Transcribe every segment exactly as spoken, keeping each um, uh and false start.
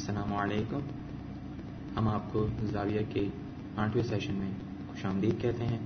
السلام علیکم. ہم آپ کو زاویہ کے آٹھویں سیشن میں خوش آمدید کہتے ہیں.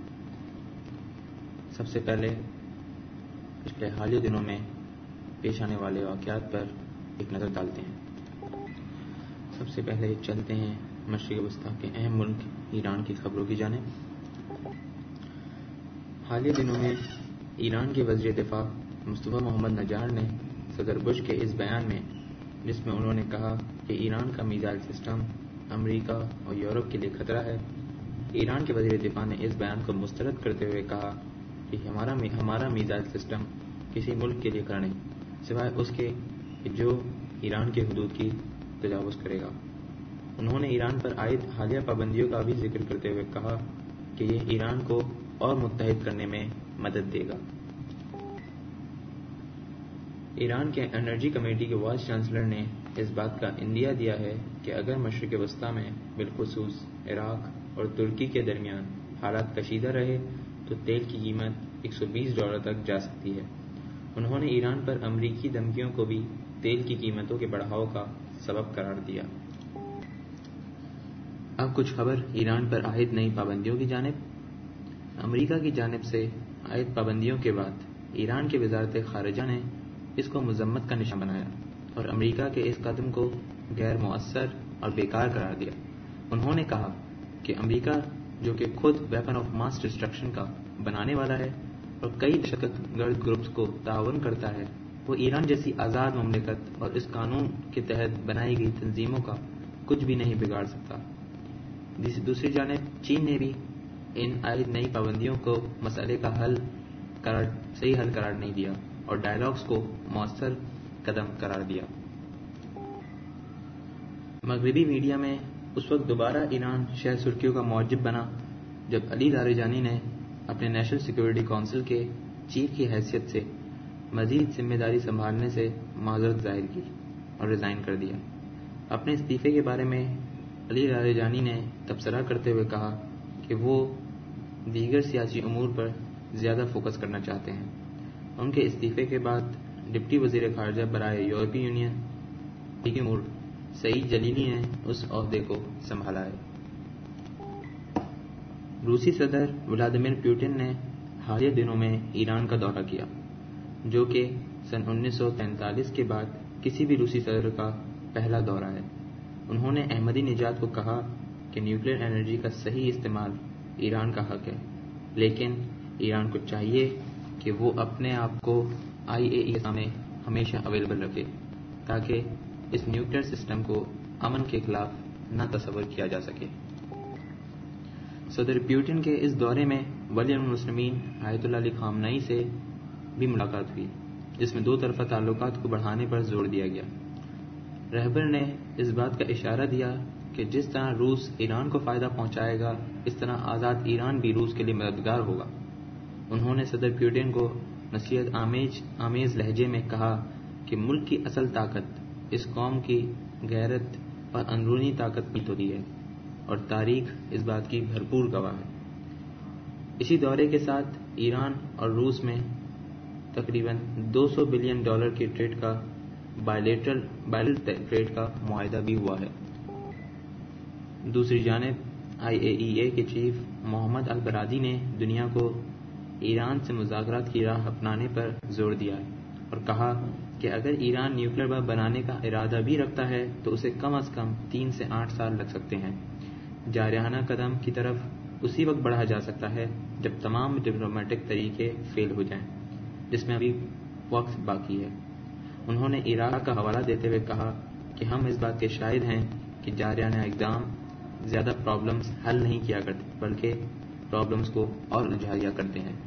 سب سے پہلے پچھلے حالیہ دنوں میں پیش آنے والے واقعات پر ایک نظر ڈالتے ہیں. سب سے پہلے چلتے ہیں مشرق وسطیٰ کے اہم ملک ایران کی خبروں کی جانب. حالیہ دنوں میں ایران کے وزیر دفاع مصطفیٰ محمد نجار نے صدر بش کے اس بیان میں، جس میں انہوں نے کہا کہ ایران کا میزائل سسٹم امریکہ اور یورپ کے لیے خطرہ ہے، ایران کے وزیر دفاع نے اس بیان کو مسترد کرتے ہوئے کہا کہ ہمارا ہمارا میزائل سسٹم کسی ملک کے لیے خطرہ نہیں، سوائے اس کے کہ جو ایران کے حدود کی تجاوز کرے گا. انہوں نے ایران پر عائد حالیہ پابندیوں کا بھی ذکر کرتے ہوئے کہا کہ یہ ایران کو اور متحد کرنے میں مدد دے گا. ایران کے انرجی کمیٹی کے وائس چانسلر نے اس بات کا اندیہ دیا ہے کہ اگر مشرق وسطیٰ میں بالخصوص عراق اور ترکی کے درمیان حالات کشیدہ رہے تو تیل کی قیمت ایک سو بیس ڈالر تک جا سکتی ہے. انہوں نے ایران پر امریکی دھمکیوں کو بھی تیل کی قیمتوں کے بڑھاؤ کا سبب قرار دیا. اب کچھ خبر ایران پر عائد نئی پابندیوں کی جانب. امریکہ کی جانب سے عائد پابندیوں کے بعد ایران کی وزارت خارجہ نے اس کو مذمت کا نشان بنایا اور امریکہ کے اس قدم کو غیر مؤثر اور بیکار قرار دیا. انہوں نے کہا کہ امریکہ، جو کہ خود ویپن آف ماس ڈسٹرکشن کا بنانے والا ہے اور کئی دہشت گرد گروپس کو تعاون کرتا ہے، وہ ایران جیسی آزاد مملکت اور اس قانون کے تحت بنائی گئی تنظیموں کا کچھ بھی نہیں بگاڑ سکتا. دوسری جانب چین نے بھی ان عائد نئی پابندیوں کو مسئلے کا حل قرار صحیح حل قرار نہیں دیا اور ڈائیلاگز کو مؤثر قدم قرار دیا. مغربی میڈیا میں اس وقت دوبارہ ایران شہ سرخیوں کا موجب بنا جب علی لاریجانی نے اپنے نیشنل سیکورٹی کونسل کے چیف کی حیثیت سے مزید ذمہ داری سنبھالنے سے معذرت ظاہر کی اور ریزائن کر دیا. اپنے استعفے کے بارے میں علی لاریجانی نے تبصرہ کرتے ہوئے کہا کہ وہ دیگر سیاسی امور پر زیادہ فوکس کرنا چاہتے ہیں. ان کے استعفے کے بعد ڈپٹی وزیر خارجہ برائے یورپی یونین کی امور سعید جلیلی نے اس عہدے کو سنبھالا ہے. روسی صدر ولادیمیر پوٹن نے حالیہ دنوں میں ایران کا دورہ کیا، جو کہ سن انیس سو تینتالیس کے بعد کسی بھی روسی صدر کا پہلا دورہ ہے. انہوں نے احمدی نژاد کو کہا کہ نیوکلیئر انرجی کا صحیح استعمال ایران کا حق ہے، لیکن ایران کو چاہیے کہ وہ اپنے آپ کو آئی اے ای کے سامنے ہمیشہ اویلیبل رکھے تاکہ اس نیوکلیئر سسٹم کو امن کے خلاف نہ تصور کیا جا سکے. صدر پیوٹن کے اس دورے میں ولی المسلمین آیت اللہ علی خامنئی سے بھی ملاقات ہوئی، جس میں دو طرفہ تعلقات کو بڑھانے پر زور دیا گیا. رہبر نے اس بات کا اشارہ دیا کہ جس طرح روس ایران کو فائدہ پہنچائے گا، اس طرح آزاد ایران بھی روس کے لیے مددگار ہوگا. انہوں نے صدر پیوٹن کو نصیحت آمیز آمیز لہجے میں کہا کہ ملک کی اصل طاقت اس قوم کی غیرت اور اندرونی طاقت پیٹ ہوتی ہے اور تاریخ اس بات کی بھرپور گواہ ہے. اسی دورے کے ساتھ ایران اور روس میں تقریباً دو سو بلین ڈالر کے ٹریڈ کا بائیلیٹرل بائیلیٹرل ٹریڈ کا معاہدہ بھی ہوا ہے. دوسری جانب آئی اے ای اے کے چیف محمد البرادی نے دنیا کو ایران سے مذاکرات کی راہ اپنانے پر زور دیا ہے اور کہا کہ اگر ایران نیوکلیئر بم بنانے کا ارادہ بھی رکھتا ہے تو اسے کم از کم تین سے آٹھ سال لگ سکتے ہیں. جارحانہ قدم کی طرف اسی وقت بڑھا جا سکتا ہے جب تمام ڈپلومیٹک طریقے فیل ہو جائیں، جس میں ابھی وقت باقی ہے. انہوں نے عراق کا حوالہ دیتے ہوئے کہا کہ ہم اس بات کے شاہد ہیں کہ جارحانہ اقدام زیادہ پرابلمز حل نہیں کیا کرتے بلکہ پرابلمز کو اور الجھایا کرتے ہیں.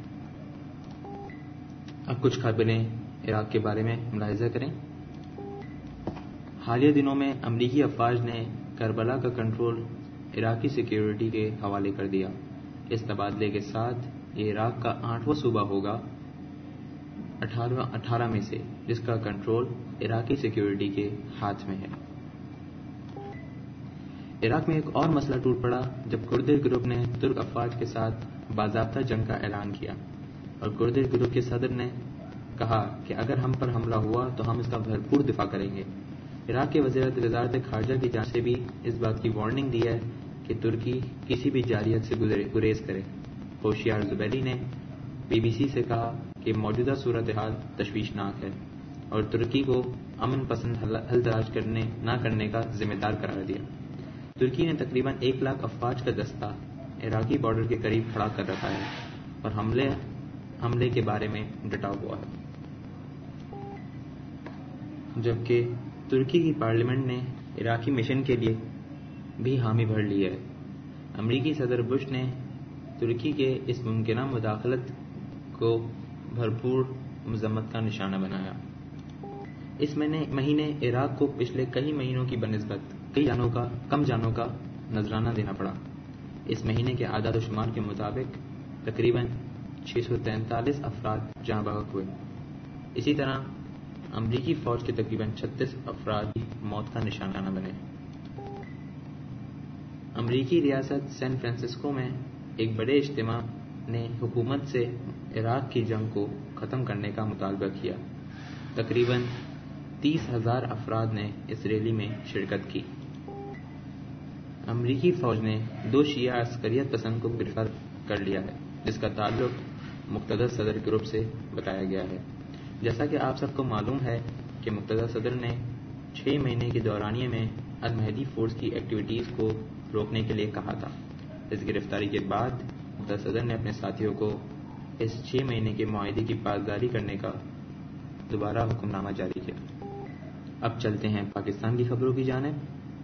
اب کچھ خبریں عراق کے بارے میں ملاحظہ کریں. حالیہ دنوں میں امریکی افواج نے کربلا کا کنٹرول عراقی سیکیورٹی کے حوالے کر دیا. اس تبادلے کے ساتھ یہ عراق کا آٹھواں صوبہ ہوگا اٹھارہ اٹھارہ میں سے جس کا کنٹرول عراقی سیکیورٹی کے ہاتھ میں ہے. عراق میں ایک اور مسئلہ ٹوٹ پڑا جب کردی گروپ نے ترک افواج کے ساتھ باضابطہ جنگ کا اعلان کیا اور کردی گروپ کے صدر نے کہا کہ اگر ہم پر حملہ ہوا تو ہم اس کا بھرپور دفاع کریں گے. عراق کے وزارت خارجہ کی جانب سے بھی اس بات کی وارننگ دی ہے کہ ترکی کسی بھی جارحیت سے گریز کرے۔ ہوشیار زبیری نے بی بی سی سے کہا کہ موجودہ صورتحال تشویشناک ہے اور ترکی کو امن پسند حل تلاش کرنے نہ کرنے کا ذمہ دار قرار دیا۔ ترکی نے تقریباً ایک لاکھ افواج کا دستہ عراقی بارڈر کے قریب کھڑا کر رکھا ہے اور حملے حملے کے بارے میں ڈٹا ہوا ہے، جبکہ ترکی کی پارلیمنٹ نے عراقی مشن کے لیے بھی حامی بھر لی ہے۔ امریکی صدر بش نے ترکی کے اس ممکنہ مداخلت کو بھرپور مذمت کا نشانہ بنایا۔ اس مہینے عراق کو پچھلے کئی مہینوں کی بنسبت کئی جانوں کا کم جانوں کا نذرانہ دینا پڑا۔ اس مہینے کے اعداد و شمار کے مطابق تقریباً چھ سو تینتالیس افراد جاں بحق ہوئے۔ اسی طرح امریکی فوج کے تقریباً چھتیس افراد کی موت کا نشانہ بنے۔ امریکی ریاست سین فرانسسکو میں ایک بڑے اجتماع نے حکومت سے عراق کی جنگ کو ختم کرنے کا مطالبہ کیا۔ تقریباً تیس ہزار افراد نے اس ریلی میں شرکت کی۔ امریکی فوج نے دو شیعہ عسکریت پسند کو گرفتار کر لیا ہے، جس کا تعلق مقتدر صدر گروپ سے بتایا گیا ہے۔ جیسا کہ آپ سب کو معلوم ہے کہ مقتدر صدر نے چھ مہینے کے دورانیے میں المہدی فورس کی ایکٹیویٹیز کو روکنے کے لیے کہا تھا۔ اس گرفتاری کے بعد مقتدر صدر نے اپنے ساتھیوں کو اس چھ مہینے کے معاہدے کی پاسداری کرنے کا دوبارہ حکم نامہ جاری کیا۔ اب چلتے ہیں پاکستان کی خبروں کی جانب۔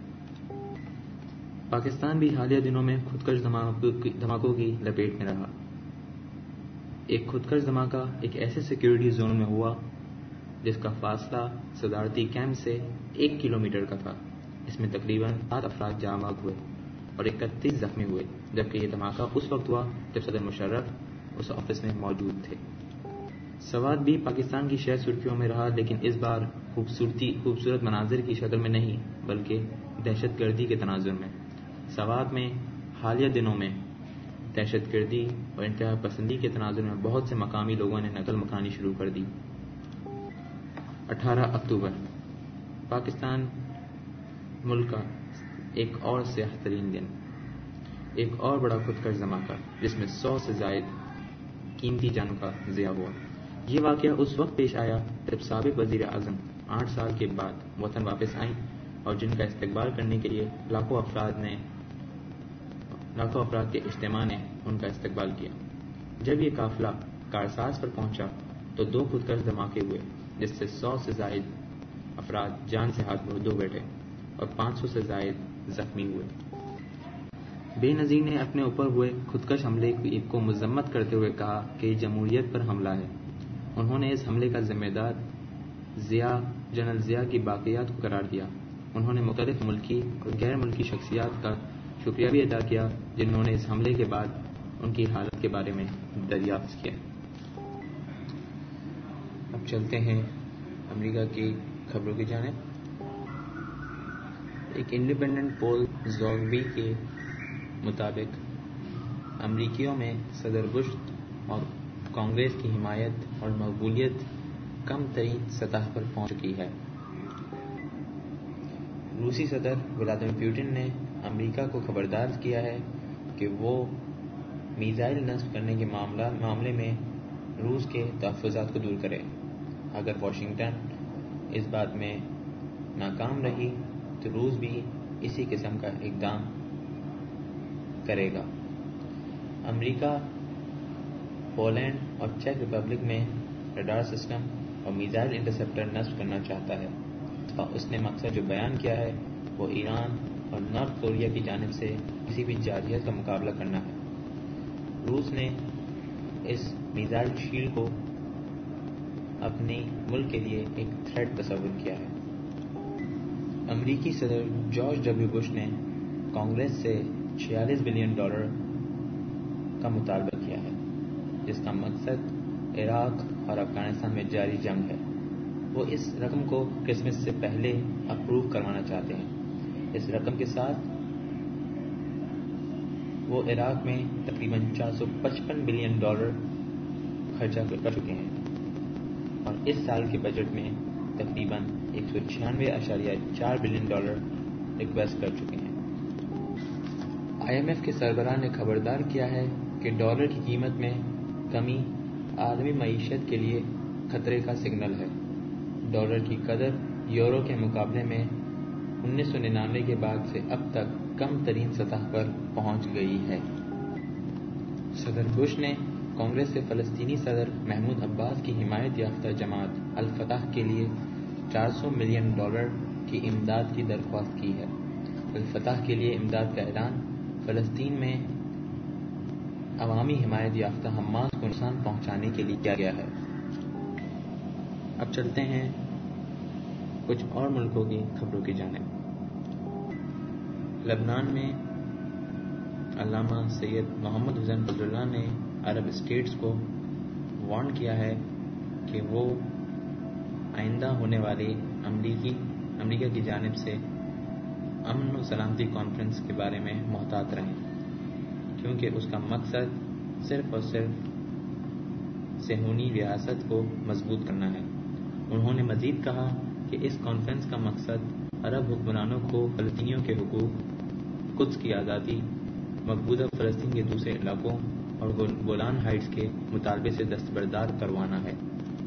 پاکستان بھی حالیہ دنوں میں خودکش دھماکوں کی لپیٹ میں رہا۔ ایک خودکش دھماکہ ایک ایسے سیکیورٹی زون میں ہوا جس کا فاصلہ صدارتی کیمپ سے ایک کلومیٹر کا تھا۔ اس میں تقریباً سات افراد جاں بحق ہوئے اور اکتیس زخمی ہوئے، جبکہ یہ دھماکہ اس وقت ہوا جب صدر مشرف اس آفس میں موجود تھے۔ سوات بھی پاکستان کی شہر سرخیوں میں رہا، لیکن اس بار خوبصورتی خوبصورت مناظر کی شکل میں نہیں بلکہ دہشت گردی کے تناظر میں۔ سوات میں حالیہ دنوں میں دہشت گردی اور انتہا پسندی کے تناظر میں بہت سے مقامی لوگوں نے نقل مکانی شروع کر دی۔ اٹھارہ اکتوبر پاکستان ملک کا ایک اور سیاہ ترین دن، ایک اور بڑا خودکش دھماکہ جس میں سو سے زائد قیمتی جانوں کا ضیاع ہوا۔ یہ واقعہ اس وقت پیش آیا جب سابق وزیر اعظم آٹھ سال کے بعد وطن واپس آئیں اور جن کا استقبال کرنے کے لیے لاکھوں افراد نے لاکھوں افراد کے اجتماع نے ان کا استقبال کیا۔ جب یہ قافلہ کارساز پر پہنچا تو دو خودکش دھماکے ہوئے جس سے سو سے زائد افراد جان سے ہاتھ دھو بیٹھے اور پانچ سو سے زائد زخمی ہوئے۔ بے نظیر نے اپنے اوپر ہوئے خودکش حملے کو مذمت کرتے ہوئے کہا کہ یہ جمہوریت پر حملہ ہے۔ انہوں نے اس حملے کا ذمہ دار ضیاء جنرل ضیاء کی باقیات کو قرار دیا۔ انہوں نے مختلف ملکی اور غیر ملکی شخصیات کا شکریہ بھی ادا کیا جنہوں نے اس حملے کے بعد ان کی حالت کے بارے میں دریافت کیا۔ اب چلتے ہیں امریکہ کی خبروں کی جانب۔ ایک انڈیپینڈنٹ پول زوگبی کے مطابق امریکیوں میں صدر بش اور کانگریس کی حمایت اور مقبولیت کم ترین سطح پر پہنچ چکی ہے۔ روسی صدر ولادیمیر پوٹن نے امریکہ کو خبردار کیا ہے کہ وہ میزائل نصب کرنے کے معاملے میں روس کے تحفظات کو دور کرے۔ اگر واشنگٹن اس بات میں ناکام رہی تو روس بھی اسی قسم کا اقدام کرے گا۔ امریکہ پولینڈ اور چیک ریپبلک میں ریڈار سسٹم اور میزائل انٹرسیپٹر نصب کرنا چاہتا ہے۔ اس نے مقصد جو بیان کیا ہے وہ ایران اور نارتھ کوریا کی جانب سے کسی بھی جارحیت کا مقابلہ کرنا ہے۔ روس نے اس میزائل شیلڈ کو اپنے ملک کے لیے ایک تھریٹ تصور کیا ہے۔ امریکی صدر جارج ڈبلیو بش نے کانگریس سے چھیالیس بلین ڈالر کا مطالبہ کیا ہے جس کا مقصد عراق اور افغانستان میں جاری جنگ ہے۔ وہ اس رقم کو کرسمس سے پہلے اپروو کروانا چاہتے ہیں۔ اس رقم کے ساتھ وہ عراق میں تقریباً چار سو پچپن بلین ڈالر خرچہ کر چکے ہیں اور اس سال کے بجٹ میں تقریباً ایک سو چھیانوے اشاریہ چار بلین ڈالر ریکویسٹ کر چکے ہیں۔ آئی ایم ایف کے سربراہ نے خبردار کیا ہے کہ ڈالر کی قیمت میں کمی عالمی معیشت کے لیے خطرے کا سگنل ہے۔ ڈالر کی قدر یورو کے مقابلے میں انیس سو ننانوے کے بعد سے اب تک کم ترین سطح پر پہنچ گئی ہے۔ صدر بش نے کانگریس سے فلسطینی صدر محمود عباس کی حمایت یافتہ جماعت الفتح کے لیے چار سو ملین ڈالر کی امداد کی درخواست کی ہے۔ الفتح کے لیے امداد کا اعلان فلسطین میں عوامی حمایت یافتہ حماس کو نقصان پہنچانے کے لیے کیا گیا ہے۔ اب چلتے ہیں کچھ اور ملکوں کی خبروں کی جانب۔ لبنان میں علامہ سید محمد حسین فضل اللہ نے عرب اسٹیٹس کو وارن کیا ہے کہ وہ آئندہ ہونے والی امریکی امریکہ کی جانب سے امن و سلامتی کانفرنس کے بارے میں محتاط رہیں، کیونکہ اس کا مقصد صرف اور صرف صہیونی ریاست کو مضبوط کرنا ہے۔ انہوں نے مزید کہا کہ اس کانفرنس کا مقصد عرب حکمرانوں کو فلسطینیوں کے حقوق، قدس کی آزادی، مقبوضہ فلسطین کے دوسرے علاقوں اور گولان ہائٹس کے مطالبے سے دستبردار کروانا ہے۔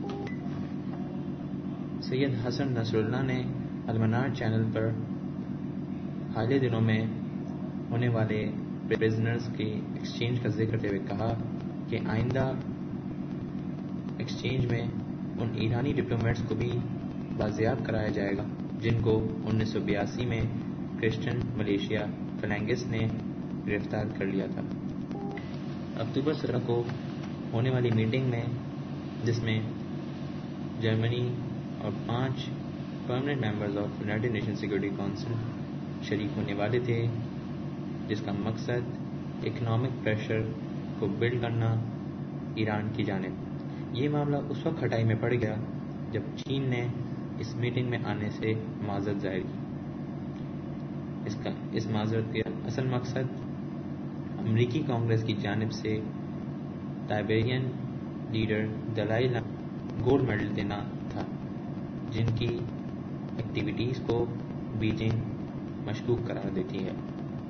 سید حسن نصر اللہ نے المنار چینل پر حالیہ دنوں میں ہونے والے پرزنرز کی ایکسچینج کا ذکر کرتے ہوئے کہا کہ آئندہ ایکسچینج میں ان ایرانی ڈپلومیٹس کو بھی بازیاب کرایا جائے گا جن کو انیس سو بیاسی میں کرسچن ملیشیا فلانگس نے گرفتار کر لیا تھا۔ اکتوبر سترہ کو ہونے والی میٹنگ میں، جس میں جرمنی اور پانچ permanent members of United nation security council شریک ہونے والے تھے، جس کا مقصد اکنامک پریشر کو بلڈ کرنا ایران کی جانب۔ یہ معاملہ اس وقت کھٹائی میں پڑ گیا جب چین نے اس میٹنگ میں آنے سے معذرت ظاہر کی۔ اس کا اس معذرت کا اصل مقصد امریکی کانگریس کی جانب سے Tibetan leader Dalai Lama gold medal دینا تھا، جن کی ایکٹیویٹیز کو بیجنگ مشکوک قرار دیتی ہے۔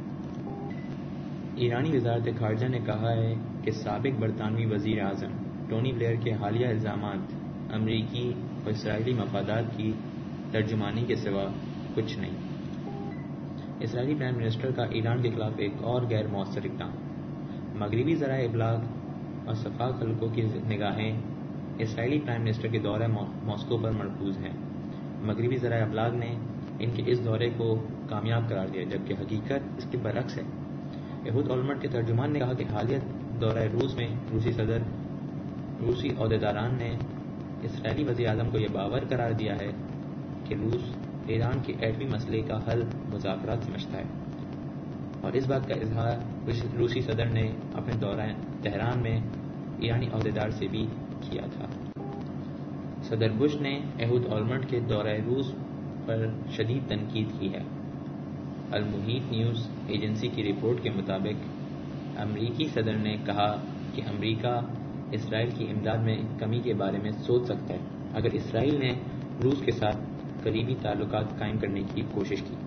ایرانی وزارت خارجہ نے کہا ہے کہ سابق برطانوی وزیر اعظم ٹونی بلیئر کے حالیہ الزامات امریکی اور اسرائیلی مفادات کی ترجمانی کے سوا کچھ نہیں۔ اسرائیلی پرائم منسٹر کا ایران کے خلاف ایک اور غیر مؤثر اقدام۔ مغربی ذرائع ابلاغ اور شفاف حلقوں کی نگاہیں اسرائیلی پرائم منسٹر کے دورہ ماسکو پر مرکوز ہیں۔ مغربی ذرائع ابلاغ نے ان کے اس دورے کو کامیاب قرار دیا، جبکہ حقیقت اس کے برعکس ہے۔ یہود اولمرٹ کے ترجمان نے کہا کہ حالیہ دورہ روس میں روسی صدر روسی عہدیداران نے اسرائیلی وزیر اعظم کو یہ باور قرار دیا ہے کہ روس ایران کے ایٹمی مسئلے کا حل مذاکرات سمجھتا ہے، اور اس بات کا اظہار روسی صدر نے اپنے دورہ تہران میں ایرانی عہدیدار سے بھی کیا تھا۔ صدر بش نے ایہود اولمرٹ کے دورہ روس پر شدید تنقید کی ہے۔ المحیط نیوز ایجنسی کی رپورٹ کے مطابق امریکی صدر نے کہا کہ امریکہ اسرائیل کی امداد میں کمی کے بارے میں سوچ سکتا ہے اگر اسرائیل نے روس کے ساتھ قریبی تعلقات قائم کرنے کی کوشش کی۔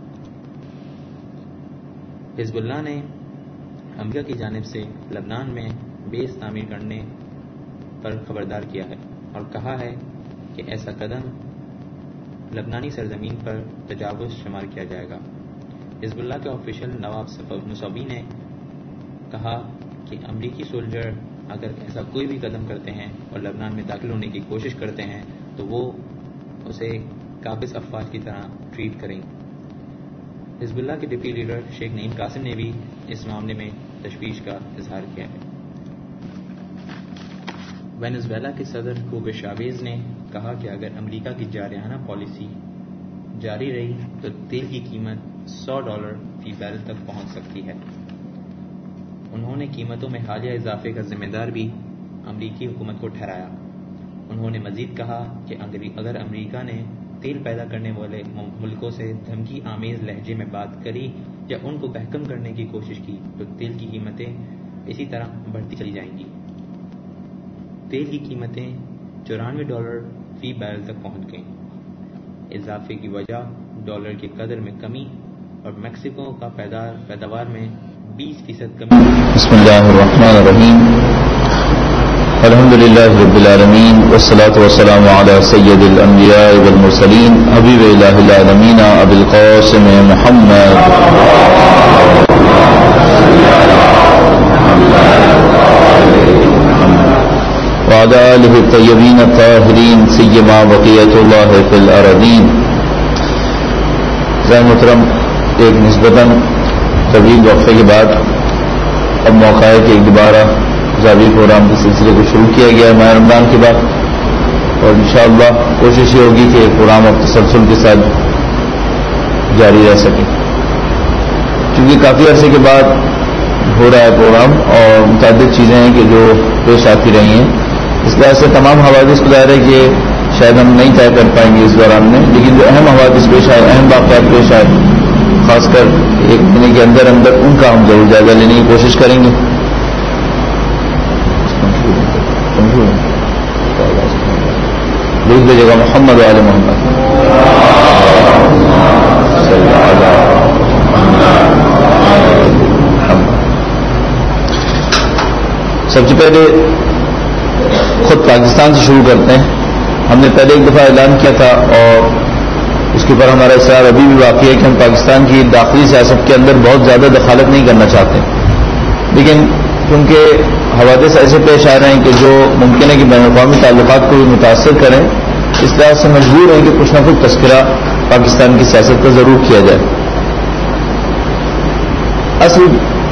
حزب اللہ نے امریکہ کی جانب سے لبنان میں بیس تعمیر کرنے پر خبردار کیا ہے اور کہا ہے کہ ایسا قدم لبنانی سرزمین پر تجاوز شمار کیا جائے گا۔ حزب اللہ کے آفیشل نواب نصوبی نے کہا کہ امریکی سولجر اگر ایسا کوئی بھی قدم کرتے ہیں اور لبنان میں داخل ہونے کی کوشش کرتے ہیں تو وہ اسے قابض افواج کی طرح ٹریٹ کریں۔ حزب اللہ کے ڈپٹی لیڈر شیخ نعیم قاسم نے بھی اس معاملے میں تشویش کا اظہار کیا ہے۔ وینزویلا کے صدر ہوگو شاویز نے کہا کہ اگر امریکہ کی جارحانہ پالیسی جاری رہی تو تیل کی قیمت سو ڈالر فی بیرل تک پہنچ سکتی ہے۔ انہوں نے قیمتوں میں حالیہ اضافے کا ذمہ دار بھی امریکی حکومت کو ٹھہرایا۔ انہوں نے مزید کہا کہ اگر امریکہ نے تیل پیدا کرنے والے ملکوں سے دھمکی آمیز لہجے میں بات کری یا ان کو بہکم کرنے کی کوشش کی تو تیل کی قیمتیں اسی طرح بڑھتی چلی جائیں گی۔ تیل کی قیمتیں چورانوے ڈالر فی بیرل تک پہنچ گئیں۔ اضافے کی وجہ ڈالر کی قدر میں کمی اور میکسیکو کا پیداوار میں بیس فیصد کمی. بسم اللہ الرحمن الرحیم. الحمد للہ رب العالمین والصلاة والسلام علی سید الانبیاء والمرسلین حبیب الہ العالمین ابی القاسم محمد وعلى آلہ الطیبین الطاہرین سیما بقیۃ اللہ فی الارضین. ذرا محترم، ایک نسبتاً طویل وقفے کے بعد اب موقع ہے کہ ایک دوبارہ زاویہ پروگرام کے سلسلے کو شروع کیا گیا ہے ماہ رمضان کے بعد، اور انشاءاللہ کوشش یہ ہوگی کہ پروگرام اب تسلسل کے ساتھ جاری رہ سکے، کیونکہ کافی عرصے کے بعد ہو رہا ہے پروگرام اور متعدد چیزیں ہیں کہ جو پیش آتی رہی ہیں. اس لحاظ سے تمام حوادث کو ظاہر ہے کہ شاید ہم نہیں طے کر پائیں گے اس دوران میں، لیکن جو اہم حوادث پیش آئے، اہم واقعات پیش آئے، خاص کر ایک مہینے کے اندر اندر ان کا ہم ضرور جائزہ لینے کی کوشش کریں گے. درود بھیجے گا محمد و آل محمد. سب سے پہلے خود پاکستان سے شروع کرتے ہیں. ہم نے پہلے ایک دفعہ اعلان کیا تھا اور اس کے اوپر ہمارا اصرار ابھی بھی باقی ہے کہ ہم پاکستان کی داخلی سیاست کے اندر بہت زیادہ دخالت نہیں کرنا چاہتے، لیکن کیونکہ حوادث ایسے پیش آ رہے ہیں کہ جو ممکن ہے کہ بین الاقوامی تعلقات کو بھی متاثر کریں، اس طرح سے مجبور ہیں کہ کچھ نہ کچھ تذکرہ پاکستان کی سیاست کا ضرور کیا جائے. اصل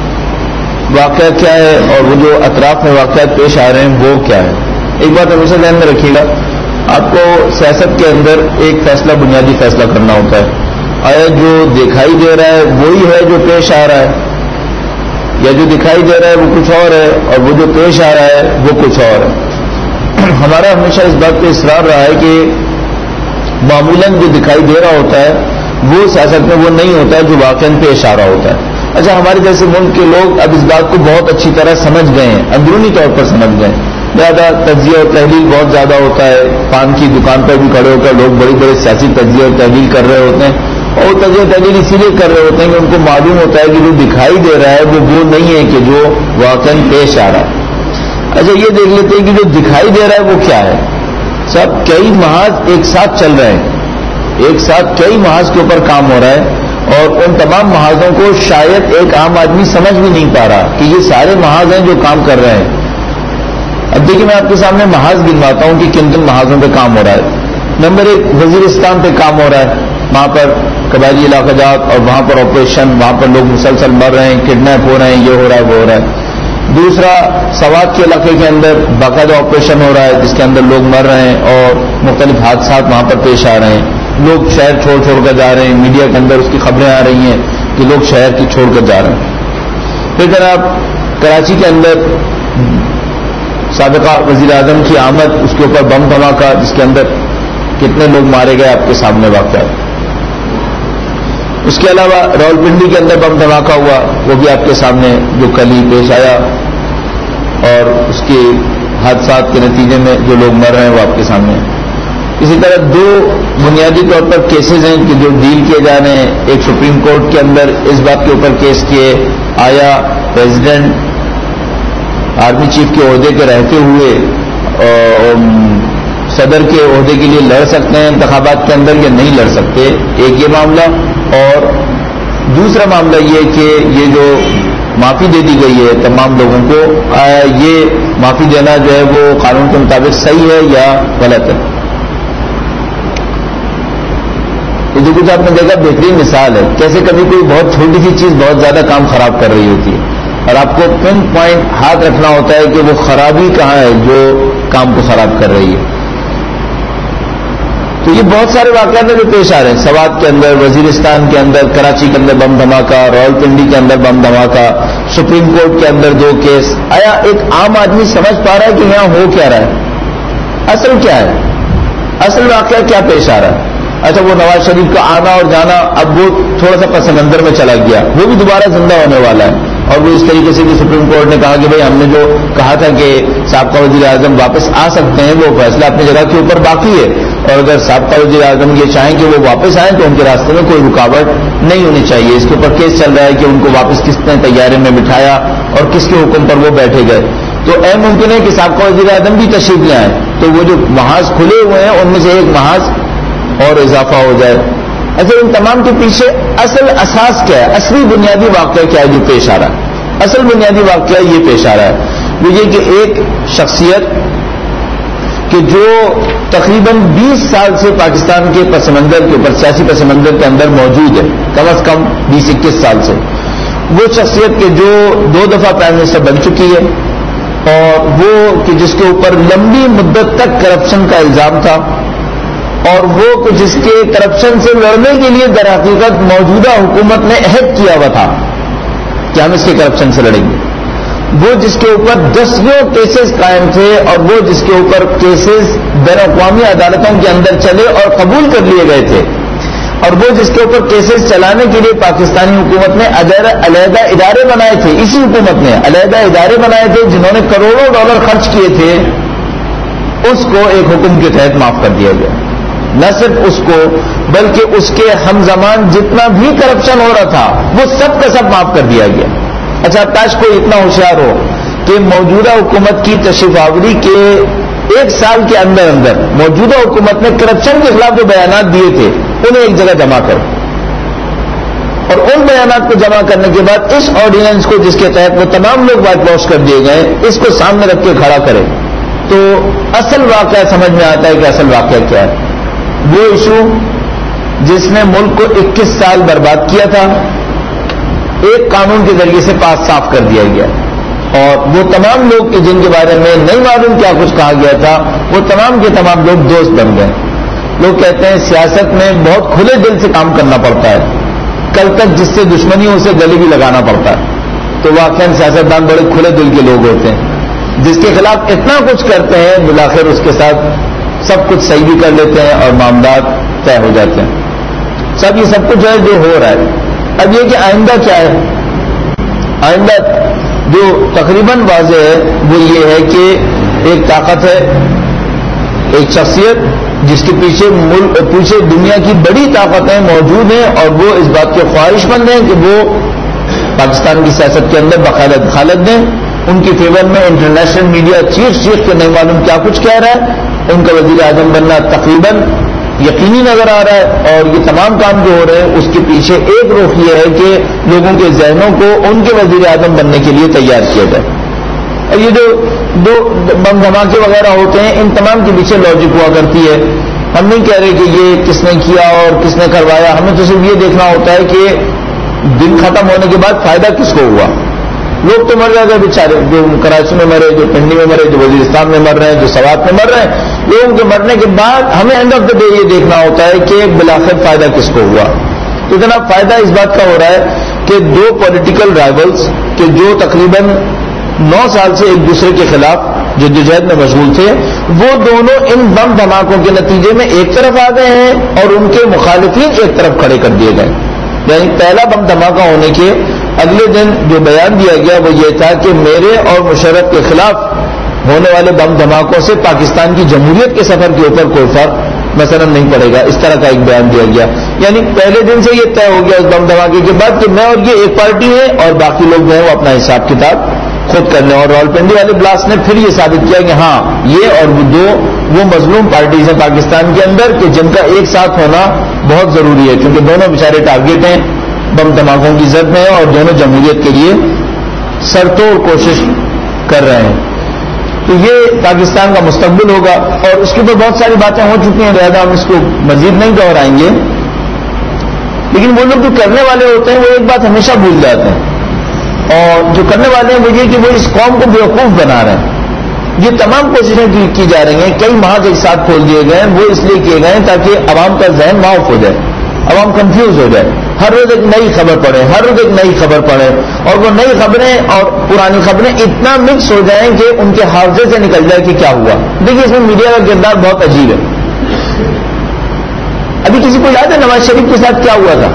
واقعہ کیا ہے اور وہ جو اطراف میں واقعات پیش آ رہے ہیں وہ کیا ہے. ایک بات ہمیشہ ذہن میں رکھیے گا، آپ کو سیاست کے اندر ایک فیصلہ، بنیادی فیصلہ کرنا ہوتا ہے. آیا جو دکھائی دے رہا ہے وہی ہے جو پیش آ رہا ہے، یا جو دکھائی دے رہا ہے وہ کچھ اور ہے اور وہ جو پیش آ رہا ہے وہ کچھ اور ہے. ہمارا ہمیشہ اس بات پہ اصرار رہا ہے کہ معمولاً جو دکھائی دے رہا ہوتا ہے وہ سیاست میں وہ نہیں ہوتا ہے جو واقعاً پیش آ رہا ہوتا ہے. اچھا، ہمارے جیسے ملک کے لوگ اب اس بات کو بہت اچھی طرح سمجھ گئے ہیں، اندرونی طور پر سمجھ گئے ہیں. زیادہ تجزیہ اور تحلیل بہت زیادہ ہوتا ہے. پان کی دکان پر بھی کھڑے ہو کر لوگ بڑی بڑے سیاسی تجزیہ اور تحلیل کر رہے ہوتے ہیں، اور تجزیہ تحلیل اسی لیے کر رہے ہوتے ہیں کہ ان کو معلوم ہوتا ہے کہ جو دکھائی دے رہا ہے وہ وہ نہیں ہے کہ جو واقعاً پیش آ رہا ہے. اچھا، یہ دیکھ لیتے ہیں کہ جو دکھائی دے رہا ہے وہ کیا ہے. سب کئی محاذ ایک ساتھ چل رہے ہیں، ایک ساتھ کئی محاذ کے اوپر کام ہو رہا ہے، اور ان تمام محاذوں کو شاید ایک عام آدمی سمجھ بھی نہیں پا رہا کہ یہ سارے محاذ ہیں جو کام کر رہے ہیں. اب دیکھیے، میں آپ کے سامنے محاذ گنواتا ہوں کہ کن کن محاذوں پہ کام ہو رہا ہے. نمبر ایک، وزیرستان پہ کام ہو رہا ہے. وہاں پر قبائلی علاقہ جات اور وہاں پر آپریشن، وہاں پر لوگ مسلسل مر رہے ہیں، کڈنیپ ہو رہے ہیں، یہ ہو رہا ہے وہ ہو رہا ہے. دوسرا، سوات کے علاقے کے اندر باقاعدہ آپریشن ہو رہا ہے جس کے اندر لوگ مر رہے ہیں اور مختلف حادثات وہاں پر پیش آ رہے ہیں. لوگ شہر چھوڑ چھوڑ کر جا رہے ہیں، میڈیا کے اندر اس کی خبریں آ رہی ہیں کہ لوگ شہر کی چھوڑ کر جا رہے ہیں. پھر جناب کراچی کے اندر سابقہ وزیر اعظم کی آمد، اس کے اوپر بم دھماکہ جس کے اندر کتنے لوگ مارے گئے آپ کے سامنے واقعہ. اس کے علاوہ راولپنڈی کے اندر بم دھماکہ ہوا، وہ بھی آپ کے سامنے جو کل ہی پیش آیا، اور اس کے حادثات کے نتیجے میں جو لوگ مر رہے ہیں وہ آپ کے سامنے ہیں. اسی طرح دو بنیادی طور پر کیسز ہیں کہ جو ڈیل کیے جا رہے ہیں. ایک سپریم کورٹ کے اندر اس بات کے اوپر کیس کیے، آیا پریزیڈنٹ آرمی چیف کے عہدے کے رہتے ہوئے صدر کے عہدے کے لیے لڑ سکتے ہیں انتخابات کے اندر یا نہیں لڑ سکتے. ایک یہ معاملہ، اور دوسرا معاملہ یہ کہ یہ جو معافی دے دی گئی ہے تمام لوگوں کو، آیا یہ معافی دینا جو ہے وہ قانون کے مطابق صحیح ہے یا غلط ہے. یہ جو کچھ آپ نے دیکھا بہترین مثال ہے کیسے کبھی کوئی بہت چھوٹی سی چیز بہت زیادہ کام خراب کر رہی ہوتی ہے، اور آپ کو پن پوائنٹ ہاتھ رکھنا ہوتا ہے کہ وہ خرابی کہاں ہے جو کام کو خراب کر رہی ہے. تو یہ بہت سارے واقعات ہیں جو پیش آ رہے ہیں. سوات کے اندر، وزیرستان کے اندر، کراچی کے اندر بم دھماکہ، راولپنڈی کے اندر بم دھماکہ، سپریم کورٹ کے اندر دو کیس. آیا ایک عام آدمی سمجھ پا رہا ہے کہ یہاں ہو کیا رہا ہے؟ اصل کیا ہے؟ اصل واقعہ کیا پیش آ رہا ہے؟ اچھا، وہ نواز شریف کا آنا اور جانا اب وہ تھوڑا سا پس منظر میں چلا گیا، وہ بھی دوبارہ زندہ ہونے والا ہے. اور وہ اس طریقے سے کہ سپریم کورٹ نے کہا کہ بھئی ہم نے جو کہا تھا کہ سابقہ وزیر اعظم واپس آ سکتے ہیں وہ فیصلہ اپنی جگہ کے اوپر باقی ہے، اور اگر سابقہ وزیر اعظم یہ چاہیں کہ وہ واپس آئیں تو ان کے راستے میں کوئی رکاوٹ نہیں ہونی چاہیے. اس کے اوپر کیس چل رہا ہے کہ ان کو واپس کس نے طیارے میں بٹھایا اور کس کے حکم پر وہ بیٹھے گئے. تو اے ممکن ہے کہ سابقہ وزیر اعظم بھی تشریف لے آئیں تو وہ جو محاذ کھلے ہوئے ہیں ان میں سے ایک محاذ اور اضافہ ہو جائے. اچھا, ان تمام کے پیچھے اصل اساس کیا ہے, اصلی بنیادی واقعہ کیا ہے جو پیش آ رہا ہے؟ اصل بنیادی واقعہ یہ پیش آ رہا ہے وہ یہ کہ ایک شخصیت کہ جو تقریباً بیس سال سے پاکستان کے پس منظر کے اوپر, سیاسی پس منظر کے اندر موجود ہے, کم از کم بیس اکیس سال سے, وہ شخصیت کہ جو دو دفعہ پرائم منسٹر بن چکی ہے اور وہ کہ جس کے اوپر لمبی مدت تک کرپشن کا الزام تھا اور وہ کہ جس کے کرپشن سے لڑنے کے لیے در حقیقت موجودہ حکومت نے عہد کیا ہوا تھا کہ ہم اس کے کرپشن سے لڑیں گے, وہ جس کے اوپر دسیوں کیسز قائم تھے اور وہ جس کے اوپر کیسز بین الاقوامی عدالتوں کے اندر چلے اور قبول کر لیے گئے تھے, اور وہ جس کے اوپر کیسز چلانے کے لیے پاکستانی حکومت نے علیحدہ ادارے بنائے تھے, اسی حکومت نے علیحدہ ادارے بنائے تھے جنہوں نے کروڑوں ڈالر خرچ کیے تھے, اس کو ایک حکم کے تحت معاف کر دیا گیا. نہ صرف اس کو بلکہ اس کے ہم زمان جتنا بھی کرپشن ہو رہا تھا وہ سب کا سب معاف کر دیا گیا. اچھا, کاش کوئی اتنا ہوشیار ہو کہ موجودہ حکومت کی تشریف آوری کے ایک سال کے اندر اندر موجودہ حکومت نے کرپشن کے خلاف جو بیانات دیے تھے انہیں ایک جگہ جمع کرے, اور ان بیانات کو جمع کرنے کے بعد اس آرڈیننس کو جس کے تحت وہ تمام لوگ وائٹ واش کر دیے گئے اس کو سامنے رکھ کے کھڑا کرے تو اصل واقعہ سمجھ میں آتا ہے کہ اصل واقعہ کیا ہے. وہ ایشو جس نے ملک کو اکیس سال برباد کیا تھا ایک قانون کے ذریعے سے پاس صاف کر دیا گیا, اور وہ تمام لوگ جن کے بارے میں نہیں معلوم کیا کچھ کہا گیا تھا وہ تمام کے تمام لوگ دوست بن گئے. لوگ کہتے ہیں سیاست میں بہت کھلے دل سے کام کرنا پڑتا ہے, کل تک جس سے دشمنی ہو اسے گلے بھی لگانا پڑتا ہے. تو واقعی سیاستدان بڑے کھلے دل کے لوگ ہوتے ہیں, جس کے خلاف اتنا کچھ کرتے ہیں بالآخر اس کے ساتھ سب کچھ صحیح بھی کر لیتے ہیں اور معاملات طے ہو جاتے ہیں. سب یہ سب کچھ ہے جو ہو رہا ہے. اب یہ کہ آئندہ کیا ہے, آئندہ جو تقریباً واضح ہے وہ یہ ہے کہ ایک طاقت ہے, ایک شخصیت جس کے پیچھے ملک پیچھے دنیا کی بڑی طاقتیں موجود ہیں اور وہ اس بات کے خواہش مند ہیں کہ وہ پاکستان کی سیاست کے اندر باقاعدہ دخالت دیں. ان کی فیور میں انٹرنیشنل میڈیا چیخ چیخ کے نہیں معلوم کیا کچھ کہہ رہا ہے. ان کا وزیر اعظم بننا تقریباً یقینی نظر آ رہا ہے, اور یہ تمام کام جو ہو رہے ہیں اس کے پیچھے ایک رخ یہ ہے کہ لوگوں کے ذہنوں کو ان کے وزیر اعظم بننے کے لیے تیار کیا جائے. اور یہ جو دو بم دھماکے وغیرہ ہوتے ہیں ان تمام کے پیچھے لاجک ہوا کرتی ہے. ہم نہیں کہہ رہے کہ یہ کس نے کیا اور کس نے کروایا, ہمیں تو صرف یہ دیکھنا ہوتا ہے کہ دن ختم ہونے کے بعد فائدہ کس کو ہوا. لوگ تو مر جاتے ہیں بیچارے, جو کراچی میں مرے, جو پنڈی میں مرے, جو وزیرستان میں مر رہے ہیں, جو سوات میں مر رہے ہیں. لوگوں کے مرنے کے بعد ہمیں اینڈ آف دا ڈے یہ دیکھنا ہوتا ہے کہ بالآخر فائدہ کس کو ہوا. تو جناب فائدہ اس بات کا ہو رہا ہے کہ دو پولیٹیکل رائیولز کہ جو تقریباً نو سال سے ایک دوسرے کے خلاف جدوجہد میں مشغول تھے, وہ دونوں ان بم دھماکوں کے نتیجے میں ایک طرف آ گئے ہیں اور ان کے مخالفین ایک طرف کھڑے کر دیے گئے. یعنی پہلا بم دھماکہ ہونے کے اگلے دن جو بیان دیا گیا وہ یہ تھا کہ میرے اور مشرف کے خلاف ہونے والے بم دھماکوں سے پاکستان کی جمہوریت کے سفر کے اوپر کوئی فرق مثلا نہیں پڑے گا. اس طرح کا ایک بیان دیا گیا. یعنی پہلے دن سے یہ طے ہو گیا اس بم دھماکے کے بعد کہ میں اور یہ ایک پارٹی ہے اور باقی لوگ جو ہیں وہ اپنا حساب کتاب خود کر لیں. اور راولپنڈی والے بلاسٹ نے پھر یہ ثابت کیا کہ ہاں یہ اور وہ دو وہ مظلوم پارٹیز ہیں پاکستان کے اندر کہ جن کا ایک ساتھ ہونا بہت ضروری ہے, کیونکہ دونوں بیچارے ٹارگیٹ ہیں بم دھماکوں کی زد میں اور دونوں جمہوریت کے لیے سرتوڑ کوشش کر رہے ہیں. تو یہ پاکستان کا مستقبل ہوگا اور اس کے اوپر بہت ساری باتیں ہو چکی ہیں, لہٰذا ہم اس کو مزید نہیں دہرائیں گے. لیکن وہ لوگ جو کرنے والے ہوتے ہیں وہ ایک بات ہمیشہ بھول جاتے ہیں, اور جو کرنے والے ہیں وہ یہ کہ وہ اس قوم کو بیوقوف بنا رہے ہیں. یہ تمام کوششیں کی جا رہی ہیں, کئی محاذ ایک ساتھ کھول دیے گئے ہیں, وہ اس لیے کیے گئے ہیں تاکہ عوام کا ذہن معاف ہو جائے, عوام کنفیوز ہو جائے. ہر روز ایک نئی خبر پڑھے, ہر روز ایک نئی خبر پڑھے, اور وہ نئی خبریں اور پرانی خبریں اتنا مکس ہو جائیں کہ ان کے حافظے سے نکل جائے کہ کیا ہوا. دیکھیے اس میں میڈیا کا کردار بہت عجیب ہے. ابھی کسی کو یاد ہے نواز شریف کے ساتھ کیا ہوا تھا؟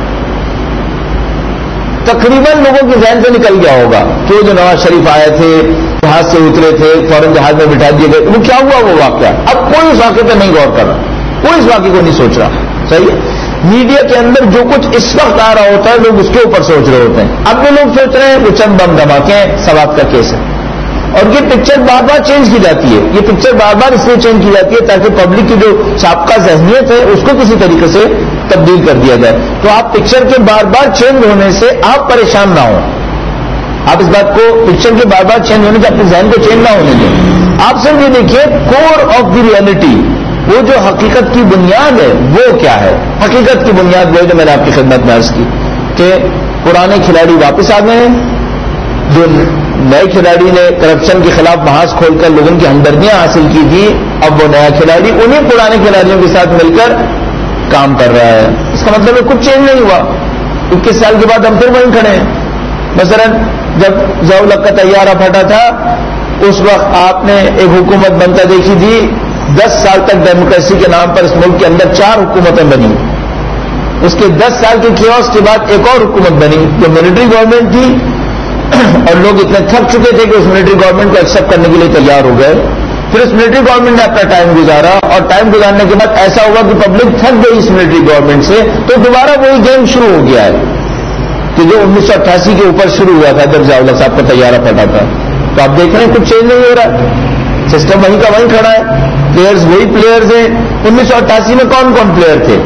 تقریباً لوگوں کے ذہن سے نکل گیا ہوگا کہ وہ جو نواز شریف آئے تھے, جہاز سے اترے تھے, فوراً جہاز میں بٹھا دیے گئے, وہ کیا ہوا وہ واقعہ. اب کوئی اس واقعے پہ نہیں غور کر رہا. کوئی اس واقعے کو نہیں سوچ رہا. صحیح ہے. میڈیا کے اندر جو کچھ اس وقت آ رہا ہوتا ہے لوگ اس کے اوپر سوچ رہے ہوتے ہیں. اب جو لوگ سوچ رہے ہیں وہ چند بم دھماکے ثواب کا کیس ہے. اور یہ پکچر بار بار چینج کی جاتی ہے. یہ پکچر بار بار اس لیے چینج کی جاتی ہے تاکہ پبلک کی جو سابقہ ذہنیت ہے اس کو کسی طریقے سے تبدیل کر دیا جائے. تو آپ پکچر کے بار بار چینج ہونے سے آپ پریشان نہ ہوں. آپ اس بات کو پکچر کے بار بار چینج ہونے سے اپنے ذہن کو چینج نہ ہونے دیں. آپ صرف یہ دیکھیے کور آف دی ریئلٹی, وہ جو حقیقت کی بنیاد ہے وہ کیا ہے. حقیقت کی بنیاد وہ جو میں نے آپ کی خدمت میں عرض کی کہ پرانے کھلاڑی واپس آ گئے ہیں. جو نئے کھلاڑی نے کرپشن کے خلاف محاذ کھول کر لوگوں کی ہمدردیاں حاصل کی تھی, اب وہ نیا کھلاڑی انہیں پرانے کھلاڑیوں کے ساتھ مل کر کام کر رہا ہے. اس کا مطلب ہے کچھ چینج نہیں ہوا. اکیس سال کے بعد ہم پھر وہیں کھڑے ہیں. مثلا جب ضیاء کا طیارہ پھٹا تھا اس وقت آپ نے ایک حکومت بنتا دیکھی تھی. دس سال تک ڈیموکریسی کے نام پر اس ملک کے اندر چار حکومتیں بنی. اس کے دس سال کے کیوس کے بعد ایک اور حکومت بنی جو ملٹری گورنمنٹ تھی, اور لوگ اتنے تھک چکے تھے کہ اس ملٹری گورنمنٹ کو ایکسپٹ کرنے کے لیے تیار ہو گئے. پھر اس ملٹری گورنمنٹ نے اپنا ٹائم گزارا, اور ٹائم گزارنے کے بعد ایسا ہوا کہ پبلک تھک گئی اس ملٹری گورنمنٹ سے, تو دوبارہ وہی گیم شروع ہو گیا ہے کہ جو انیس سو اٹھاسی کے اوپر شروع ہوا تھا جب ضیاء اللہ صاحب کا طیارہ پھٹا تھا. تو آپ دیکھ رہے ہیں کچھ چینج نہیں ہو رہا. سسٹم وہیں کا وہیں کھڑا ہے. پلیئرز وہی پلیئرز ہیں. انیس سو اٹھاسی میں کون کون پلیئر تھے؟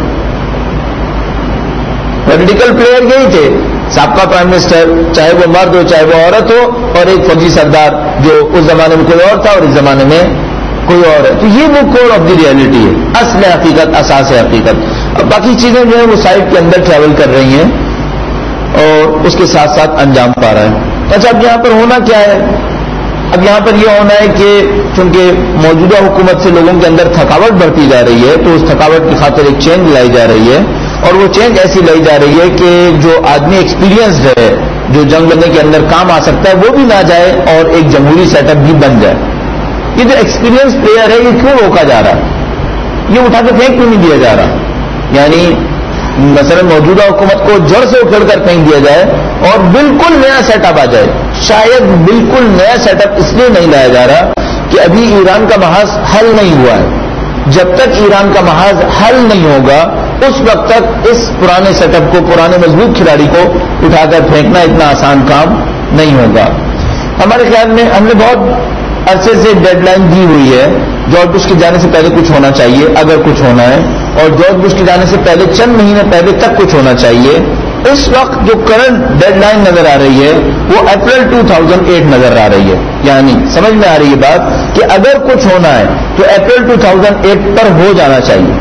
پولیٹیکل پلیئر یہی تھے. سابقہ پرائم منسٹر, چاہے وہ مرد ہو چاہے وہ عورت ہو, اور ایک فوجی سردار جو اس زمانے میں کوئی اور تھا اور اس زمانے میں کوئی اور ہے. تو یہ وہ کوڈ آف دی ریئلٹی ہے, اصل حقیقت, اساس حقیقت. اب باقی چیزیں جو ہیں وہ سائٹ کے اندر ٹریول کر رہی ہیں اور اس کے ساتھ ساتھ انجام پا رہا ہے. اچھا, اب یہاں پر ہونا کیا ہے؟ اب یہاں پر یہ ہونا ہے کہ چونکہ موجودہ حکومت سے لوگوں کے اندر تھکاوٹ بڑھتی جا رہی ہے, تو اس تھکاوٹ کی خاطر ایک چینج لائی جا رہی ہے. اور وہ چینج ایسی لائی جا رہی ہے کہ جو آدمی ایکسپیرینسڈ ہے, جو جنگ لڑنے کے اندر کام آ سکتا ہے, وہ بھی نہ جائے اور ایک جمہوری سیٹ اپ بھی بن جائے. یہ جو ایکسپیرینس پلیئر ہے یہ کیوں روکا جا رہا ہے؟ یہ اٹھا کے پھینک کیوں نہیں دیا جا رہا؟ یعنی مثلا موجودہ حکومت کو جڑ سے اکھڑ کر پھینک دیا جائے اور بالکل نیا سیٹ اپ آ جائے. شاید بالکل نیا سیٹ اپ اس لیے نہیں لایا جا رہا کہ ابھی ایران کا محاذ حل نہیں ہوا ہے. جب تک ایران کا محاذ حل نہیں ہوگا اس وقت تک اس پرانے سیٹ اپ کو, پرانے مضبوط کھلاڑی کو اٹھا کر پھینکنا اتنا آسان کام نہیں ہوگا. ہمارے خیال میں ہم نے بہت عرصے سے ڈیڈ لائن دی ہوئی ہے. جارج بش کے جانے سے پہلے کچھ ہونا چاہیے اگر کچھ ہونا ہے, اور جارج بش کے جانے سے پہلے چند مہینے پہلے تک کچھ ہونا چاہیے. اس وقت جو کرنٹ ڈیڈ لائن نظر آ رہی ہے وہ اپریل دو ہزار آٹھ نظر آ رہی ہے. یعنی سمجھ میں آ رہی ہے بات کہ اگر کچھ ہونا ہے تو اپریل دو ہزار آٹھ پر ہو جانا چاہیے.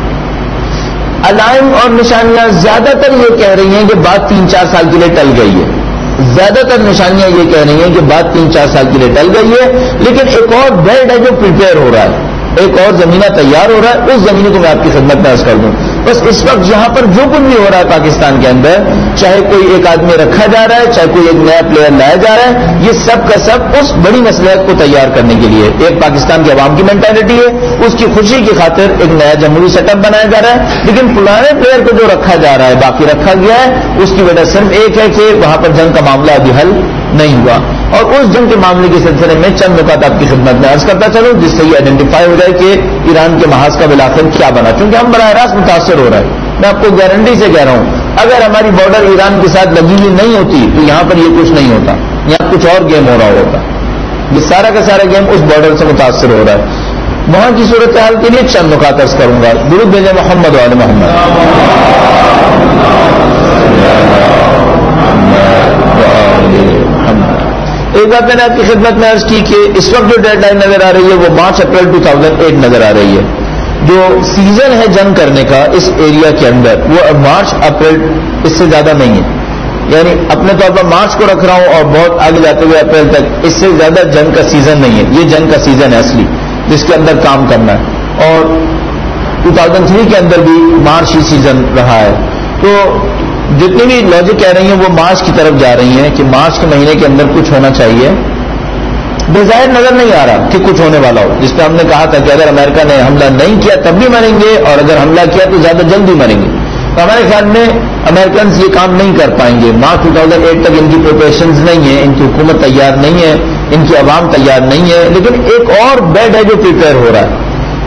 علائم اور نشانیاں زیادہ تر یہ کہہ رہی ہیں کہ بات تین چار سال کے لیے ٹل گئی ہے. زیادہ تر نشانیاں یہ کہہ رہی ہیں کہ بات تین چار سال کے لیے ٹل گئی ہے, لیکن ایک اور بیلٹ ہے جو پریپیئر ہو رہا ہے, ایک اور زمینہ تیار ہو رہا ہے. اس زمینے کو میں آپ کی خدمت میں عرض کر دوں. بس اس وقت یہاں پر جو کچھ بھی ہو رہا ہے پاکستان کے اندر, چاہے کوئی ایک آدمی رکھا جا رہا ہے, چاہے کوئی ایک نیا پلیئر لایا جا رہا ہے, یہ سب کا سب اس بڑی مصلحت کو تیار کرنے کے لیے. ایک پاکستان کے عوام کی مینٹالٹی ہے, اس کی خوشی کی خاطر ایک نیا جمہوری سیٹ اپ بنایا جا رہا ہے. لیکن پرانے پلیئر کو جو رکھا جا رہا ہے, باقی رکھا گیا ہے, اس کی وجہ صرف ایک ہے کہ وہاں پر جنگ کا معاملہ ابھی حل نہیں ہوا. اور اس جنگ کے معاملے کے سلسلے میں چند نکات آپ کی خدمت میں عرض کرتا چلوں جس سے یہ آئیڈینٹیفائی ہو جائے کہ ایران کے محاذ کا بالآخر کیا بنا. کیونکہ ہم براہ راست متاثر ہو رہا ہے. میں آپ کو گارنٹی سے کہہ رہا ہوں, اگر ہماری بارڈر ایران کے ساتھ لگی ہوئی نہیں ہوتی تو یہاں پر یہ کچھ نہیں ہوتا, یہاں کچھ اور گیم ہو رہا ہوتا. یہ سارا کا سارا گیم اس بارڈر سے متاثر ہو رہا ہے. وہاں کی صورتحال کے لیے چند نکات عرض کروں گا. درود بھیجیں محمد وعلی محمد. ایک بات میں نے آپ کی خدمت میں عرض کی کہ اس وقت جو ڈیڈ لائن نظر آ رہی ہے وہ مارچ اپریل دو ہزار آٹھ نظر آ رہی ہے. جو سیزن ہے جنگ کرنے کا اس ایریا کے اندر وہ مارچ اپریل, اس سے زیادہ نہیں ہے. یعنی اپنے طور پر مارچ کو رکھ رہا ہوں اور بہت آگے جاتے ہوئے اپریل تک, اس سے زیادہ جنگ کا سیزن نہیں ہے. یہ جنگ کا سیزن ہے اصلی جس کے اندر کام کرنا ہے. اور دو ہزار تین کے اندر بھی مارچ ہی سیزن رہا ہے. تو جتنی بھی لاجک کہہ رہی ہیں وہ مارچ کی طرف جا رہی ہیں کہ مارچ کے مہینے کے اندر کچھ ہونا چاہیے. بظاہر نظر نہیں آ رہا کہ کچھ ہونے والا ہو, جس پہ ہم نے کہا تھا کہ اگر امریکہ نے حملہ نہیں کیا تب بھی مریں گے, اور اگر حملہ کیا تو زیادہ جلدی مریں گے. تو ہمارے خیال میں امریکنز یہ کام نہیں کر پائیں گے. مارچ دو ہزار آٹھ تک ان کی پریپریشنز نہیں ہیں, ان کی حکومت تیار نہیں ہے, ان کی عوام تیار نہیں ہے. لیکن ایک اور بیڈ ہے جو پریپیئر ہو رہا ہے.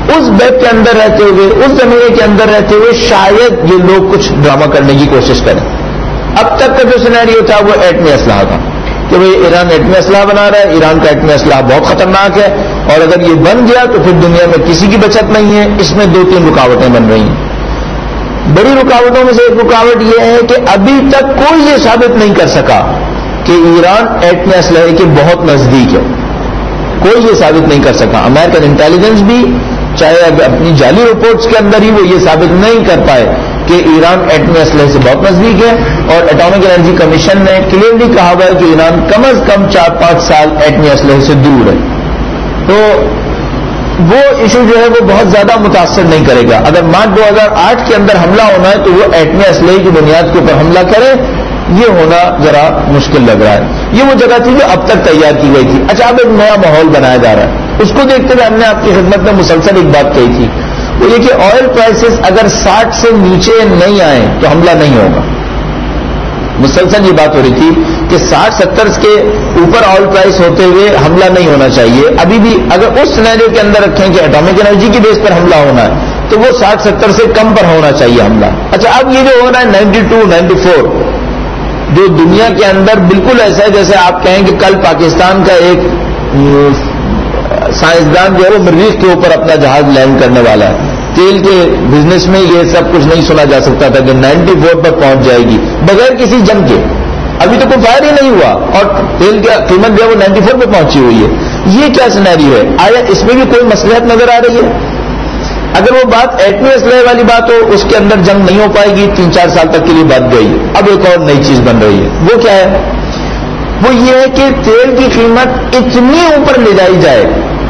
اس بیت کے اندر رہتے ہوئے, اس زمانے کے اندر رہتے ہوئے شاید یہ لوگ کچھ ڈرامہ کرنے کی کوشش کریں. اب تک کا جو سینیریو تھا وہ ایٹمی اسلحہ تھا کہ بھئی ایران ایٹمی اسلحہ بنا رہا ہے, ایران کا ایٹمی اسلحہ بہت خطرناک ہے, اور اگر یہ بن گیا تو پھر دنیا میں کسی کی بچت نہیں ہے. اس میں دو تین رکاوٹیں بن رہی ہیں. بڑی رکاوٹوں میں سے ایک رکاوٹ یہ ہے کہ ابھی تک کوئی یہ ثابت نہیں کر سکا کہ ایران ایٹمی اسلحے کے بہت نزدیک ہے. کوئی یہ ثابت نہیں کر سکا. امریکن انٹیلیجنس بھی چاہے اب اپنی جعلی رپورٹس کے اندر ہی وہ یہ ثابت نہیں کر پائے کہ ایران ایٹمی اسلحے سے بہت نزدیک ہے. اور ایٹامک انرجی کمیشن نے کلیئرلی کہا ہوا ہے کہ ایران کم از کم چار پانچ سال ایٹمی اسلحے سے دور ہے. تو وہ ایشو جو ہے وہ بہت زیادہ متاثر نہیں کرے گا. اگر مارچ دو ہزار آٹھ کے اندر حملہ ہونا ہے تو وہ ایٹمی اسلحے کی بنیاد کے اوپر حملہ کرے, یہ ہونا ذرا مشکل لگ رہا ہے. یہ وہ جگہ تھی جو اب تک تیار کی گئی تھی. اچھا اب ایک نیا ماحول بنایا جا رہا ہے. اس کو دیکھتے ہوئے ہم نے آپ کی خدمت میں مسلسل ایک بات کہی تھی, وہ یہ کہ آئل پرائسز اگر ساٹھ سے نیچے نہیں آئیں تو حملہ نہیں ہوگا. مسلسل یہ بات ہو رہی تھی کہ ساٹھ ستر کے اوپر آئل پرائس ہوتے ہوئے حملہ نہیں ہونا چاہیے. ابھی بھی اگر اس سینیریو کے اندر رکھیں کہ ایٹامک انرجی کی بیس پر حملہ ہونا ہے تو وہ ساٹھ ستر سے کم پر ہونا چاہیے حملہ. اچھا اب یہ جو ہو رہا ہے نائنٹی ٹو نائنٹی فور, جو دنیا کے اندر بالکل ایسا ہے جیسے آپ کہیں کہ کل پاکستان کا ایک سائنسدان جو ہے وہ مریخ کے اوپر اپنا جہاز لینڈ کرنے والا ہے. تیل کے بزنس میں یہ سب کچھ نہیں سنا جا سکتا تھا کہ نائنٹی فور پر پہنچ جائے گی بغیر کسی جنگ کے. ابھی تو کوئی فائر ہی نہیں ہوا اور تیل کی قیمت جو ہے وہ نائنٹی فور پہ پہنچی ہوئی ہے. یہ کیا سینیریو ہے؟ آیا اس میں بھی کوئی مصلحت نظر آ رہی ہے؟ اگر وہ بات ایٹمی اسلحے والی بات ہو, اس کے اندر جنگ نہیں ہو پائے گی, تین چار سال تک کے لیے بات گئی. اب ایک اور نئی چیز بن رہی ہے. وہ کیا ہے؟ وہ یہ ہے کہ تیل کی قیمت اتنی اوپر لے جائی جائے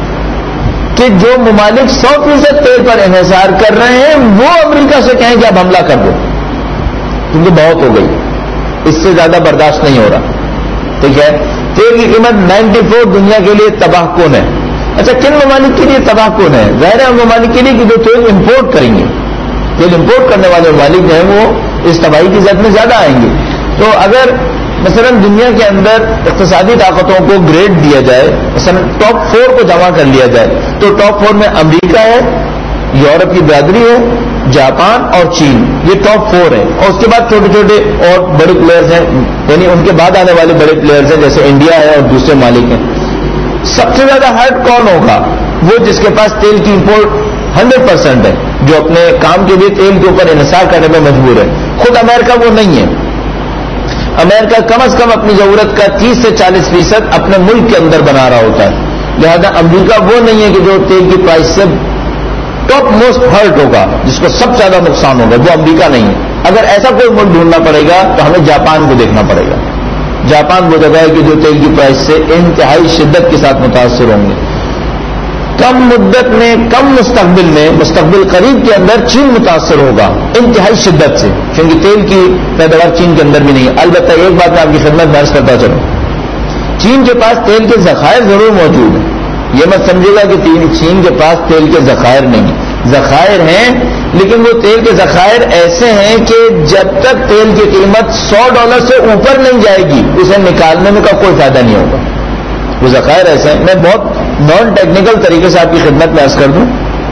کہ جو ممالک سو فیصد تیل پر انحصار کر رہے ہیں وہ امریکہ سے کہیں کہ اب حملہ کر دو, کیونکہ بہت ہو گئی, اس سے زیادہ برداشت نہیں ہو رہا. ٹھیک ہے, تیل کی قیمت نائنٹی فور دنیا کے لیے تباہ کن ہے. اچھا کن ممالک کے لیے تباہ کن ہے؟ ظاہر ہے ممالک کے لیے کہ جو تیل امپورٹ کریں گے, تیل امپورٹ کرنے والے ممالک جو ہیں وہ اس تباہی کی زد میں زیادہ آئیں گے. تو اگر مثلا دنیا کے اندر اقتصادی طاقتوں کو گریڈ دیا جائے, مثلا ٹاپ فور کو جمع کر لیا جائے, تو ٹاپ فور میں امریکہ ہے, یورپ کی برادری ہے, جاپان اور چین, یہ ٹاپ فور ہیں. اور اس کے بعد چھوٹے چھوٹے اور بڑے پلیئرز ہیں, یعنی ان کے بعد آنے والے بڑے پلیئرز ہیں جیسے انڈیا ہے اور دوسرے ممالک ہیں. سب سے زیادہ ہرٹ کون ہوگا؟ وہ جس کے پاس تیل کی امپورٹ ہنڈریڈ پرسینٹ ہے, جو اپنے کام کے لیے تیل کے اوپر انحصار کرنے میں مجبور ہے. خود امریکہ وہ نہیں ہے. امریکہ کم از کم اپنی ضرورت کا تیس سے چالیس فیصد اپنے ملک کے اندر بنا رہا ہوتا ہے. لہذا امریکہ وہ نہیں ہے کہ جو تیل کی پرائس سے ٹاپ موسٹ ہرٹ ہوگا, جس کو سب سے زیادہ نقصان ہوگا, وہ امریکہ نہیں ہے. اگر ایسا کوئی ملک ڈھونڈنا پڑے گا تو ہمیں جاپان کو دیکھنا پڑے گا. جاپان وہ جگہ ہے کہ جو تیل کی پرائس سے انتہائی شدت کے ساتھ متاثر ہوں گے. کم مدت میں, کم مستقبل میں, مستقبل قریب کے اندر چین متاثر ہوگا انتہائی شدت سے, کیونکہ تیل کی پیداوار چین کے اندر بھی نہیں ہے. البتہ ایک بات میں آپ کی خدمت میں عرض کرتا چلوں, چین کے پاس تیل کے ذخائر ضرور موجود ہیں. یہ مت سمجھے گا کہ چین کے پاس تیل کے ذخائر نہیں ہیں. ذخائر ہیں, لیکن وہ تیل کے ذخائر ایسے ہیں کہ جب تک تیل کی قیمت سو ڈالر سے اوپر نہیں جائے گی اسے نکالنے میں کا کوئی فائدہ نہیں ہوگا. وہ ذخائر ایسے ہیں. میں بہت نان ٹیکنیکل طریقے سے آپ کی خدمت میں عرض کر دوں.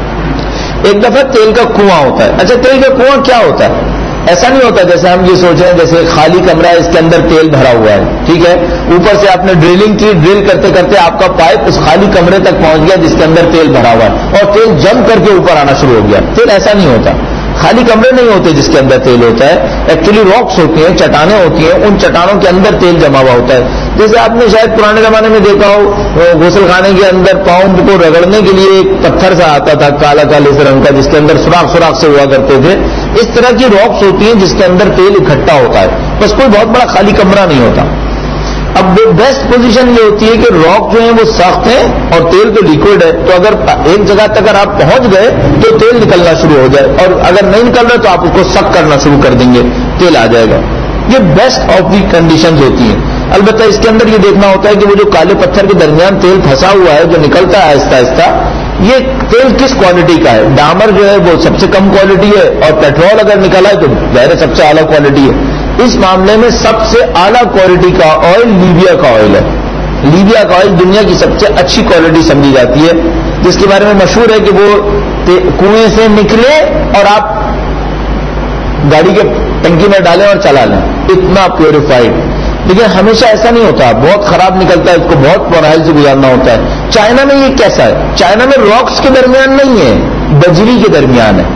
ایک دفعہ تیل کا کنواں ہوتا ہے. اچھا تیل کا کنواں کیا ہوتا ہے؟ ایسا نہیں ہوتا جیسے ہم یہ سوچ رہے ہیں جیسے خالی کمرہ ہے, اس کے اندر تیل بھرا ہوا ہے, ٹھیک ہے, اوپر سے آپ نے ڈرلنگ کی, ڈرل کرتے کرتے آپ کا پائپ اس خالی کمرے تک پہنچ گیا جس کے اندر تیل بھرا ہوا ہے اور تیل جم کر کے اوپر آنا شروع ہو گیا. تیل ایسا نہیں ہوتا. خالی کمرے نہیں ہوتے جس کے اندر تیل ہوتا ہے. ایکچولی راکس ہوتی ہیں, چٹانیں ہوتی ہیں, ان چٹانوں کے اندر تیل جمع ہوا ہوتا ہے. جیسے آپ نے شاید پرانے زمانے میں دیکھا ہو غسل خانے کے اندر پاؤں کو رگڑنے کے لیے ایک پتھر سا آتا تھا کالا کالے سے رنگ کا, جس کے اندر سوراخ سوراخ سے ہوا کرتے تھے. اس طرح کی راکس ہوتی ہیں جس کے اندر تیل اکٹھا ہوتا ہے. بس کوئی بہت بڑا خالی کمرہ نہیں ہوتا. اب بیسٹ پوزیشن یہ ہوتی ہے کہ راک جو ہیں وہ سخت ہیں اور تیل تو لیکوڈ ہے, تو اگر ایک جگہ تک اگر آپ پہنچ گئے تو تیل نکلنا شروع ہو جائے, اور اگر نہیں نکل رہا تو آپ اس کو سخت کرنا شروع کر دیں گے, تیل آ جائے گا. یہ بیسٹ آف دی کنڈیشنز ہوتی ہیں. البتہ اس کے اندر یہ دیکھنا ہوتا ہے کہ وہ جو کالے پتھر کے درمیان تیل پھنسا ہوا ہے جو نکلتا ہے آہستہ آہستہ, یہ تیل کس کوالٹی کا ہے. ڈامر جو ہے وہ سب سے کم کوالٹی ہے, اور پیٹرول اگر نکلا ہے تو ظاہر سب سے اعلیٰ کوالٹی ہے. اس معاملے میں سب سے اعلیٰ کوالٹی کا آئل لیبیا کا آئل ہے. لیبیا کا آئل دنیا کی سب سے اچھی کوالٹی سمجھی جاتی ہے, جس کے بارے میں مشہور ہے کہ وہ کنویں سے نکلے اور آپ گاڑی کے ٹنکی میں ڈالیں اور چلا لیں، اتنا پیوریفائڈ. لیکن ہمیشہ ایسا نہیں ہوتا، بہت خراب نکلتا ہے، اس کو بہت مراحل سے گزارنا ہوتا ہے. چائنا میں یہ کیسا ہے؟ چائنا میں راکس کے درمیان نہیں ہے، بجری کے درمیان ہے.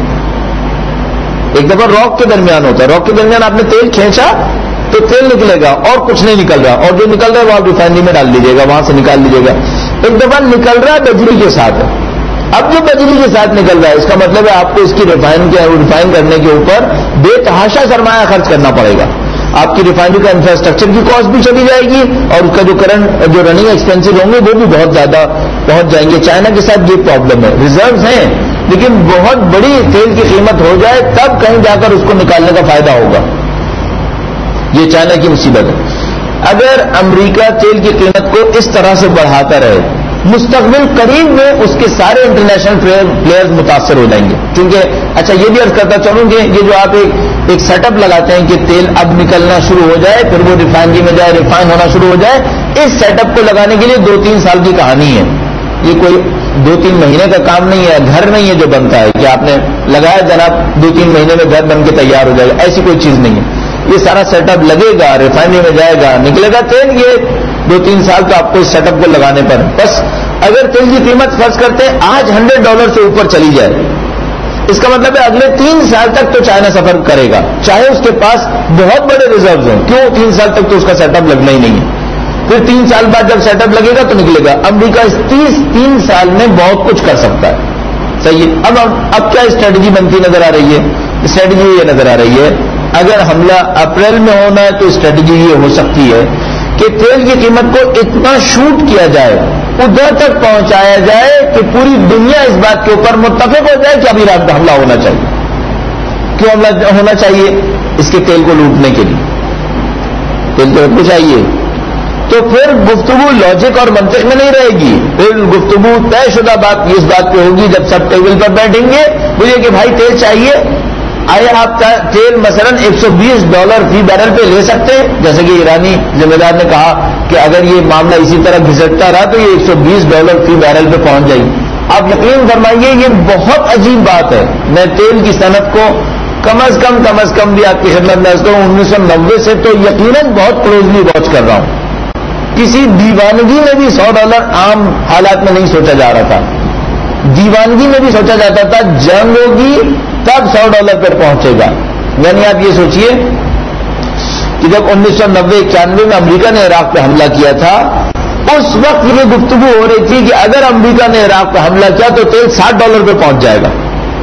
ایک دفعہ راک کے درمیان ہوتا ہے، راک کے درمیان آپ نے تیل کھینچا تو تیل نکلے گا اور کچھ نہیں نکل رہا، اور جو نکل رہا ہے وہ آپ ریفائنری میں ڈال دیجیے گا، وہاں سے نکال لیجیے گا. ایک دفعہ نکل رہا ہے بجری کے ساتھ. اب جو بجری کے ساتھ نکل رہا ہے اس کا مطلب ہے آپ کو اس کی ریفائن ریفائن کرنے کے اوپر بے تحاشا سرمایہ خرچ کرنا پڑے گا. آپ کی ریفائنری کا انفراسٹرکچر کی کاسٹ بھی چلی جائے گی اور اس کا جو کرنٹ جو رننگ ایکسپینسز ہوں گے وہ بھی بہت زیادہ پہنچ جائیں گے. چائنا کے ساتھ یہ پرابلم ہے، ریزروز ہیں لیکن بہت بڑی تیل کی قیمت ہو جائے تب کہیں جا کر اس کو نکالنے کا فائدہ ہوگا. یہ چائنا کی مصیبت ہے. اگر امریکہ تیل کی قیمت کو اس طرح سے بڑھاتا رہے مستقبل قریب میں اس کے سارے انٹرنیشنل پلیئرز متاثر ہو جائیں گے. کیونکہ اچھا یہ بھی عرض کرتا چلوں کہ یہ جو آپ ایک ایک سیٹ اپ لگاتے ہیں کہ تیل اب نکلنا شروع ہو جائے پھر وہ ریفائنری میں جائے ریفائن ہونا شروع ہو جائے، اس سیٹ اپ کو لگانے کے لیے دو تین سال کی کہانی ہے. یہ کوئی دو تین مہینے کا کام نہیں ہے، گھر نہیں ہے جو بنتا ہے کہ آپ نے لگایا جناب دو تین مہینے میں گھر بن کے تیار ہو جائے گا، ایسی کوئی چیز نہیں ہے. یہ سارا سیٹ اپ لگے گا، ریفائنری میں جائے گا، نکلے گا تیل. یہ دو تین سال تو آپ کو اس سیٹ اپ کو لگانے پر. بس اگر تیل کی قیمت فرض کرتے ہیں آج ہنڈریڈ ڈالر سے اوپر چلی جائے، اس کا مطلب ہے اگلے تین سال تک تو چائنا سفر کرے گا، چاہے اس کے پاس بہت بڑے ریزروز ہوں. کیوں؟ تین سال تک تو اس کا سیٹ اپ لگنا ہی نہیں ہے. پھر تین سال بعد جب سیٹ اپ لگے گا تو نکلے گا. امریکہ اس تیس تین سال میں بہت کچھ کر سکتا ہے. صحیح ہے. اب اب کیا اسٹریٹجی بنتی نظر آ رہی ہے؟ اسٹریٹجی یہ نظر آ رہی ہے اگر حملہ اپریل میں ہونا ہے تو اسٹریٹجی یہ ہو سکتی ہے کہ تیل کی قیمت کو اتنا شوٹ کیا جائے، ادھر تک پہنچایا جائے کہ پوری دنیا اس بات کے اوپر متفق ہو جائے کہ ابھی رات حملہ ہونا چاہیے. کیوں حملہ ہونا چاہیے؟ اس کے تیل کو لوٹنے کے لیے. تیل تو رکھنا چاہیے. تو پھر گفتگو لاجک اور منطق میں نہیں رہے گی، پھر گفتگو طے شدہ بات اس بات پہ ہوگی جب سب ٹیبل پر بیٹھیں گے بولیے کہ بھائی تیل چاہیے، آئے آپ کا تیل مثلا ایک سو بیس ڈالر فی بیرل پہ لے سکتے ہیں، جیسے کہ ایرانی ذمہ دار نے کہا کہ اگر یہ معاملہ اسی طرح گھسٹتا رہا تو یہ ایک سو بیس ڈالر فی بیرل پہ پہنچ جائے گی. آپ یقین فرمائیے یہ بہت عجیب بات ہے. میں تیل کی صنعت کو کم از کم کم از کم بھی آپ کی خدمت میں کروں انیس سو نبے سے تو یقیناً بہت کلوزلی واچ کر رہا ہوں. کسی دیوانگی میں بھی سو ڈالر عام حالات میں نہیں سوچا جا رہا تھا. دیوانگی میں بھی سوچا جاتا تھا جنگ ہوگی تب سو ڈالر پر پہنچے گا. یعنی آپ یہ سوچئے کہ جب انیس سو نبے اکیانوے میں امریکہ نے عراق پہ حملہ کیا تھا اس وقت یہ گفتگو ہو رہی تھی کہ اگر امریکہ نے عراق پہ حملہ کیا تو تیل ساٹھ ڈالر پہ پہنچ جائے گا.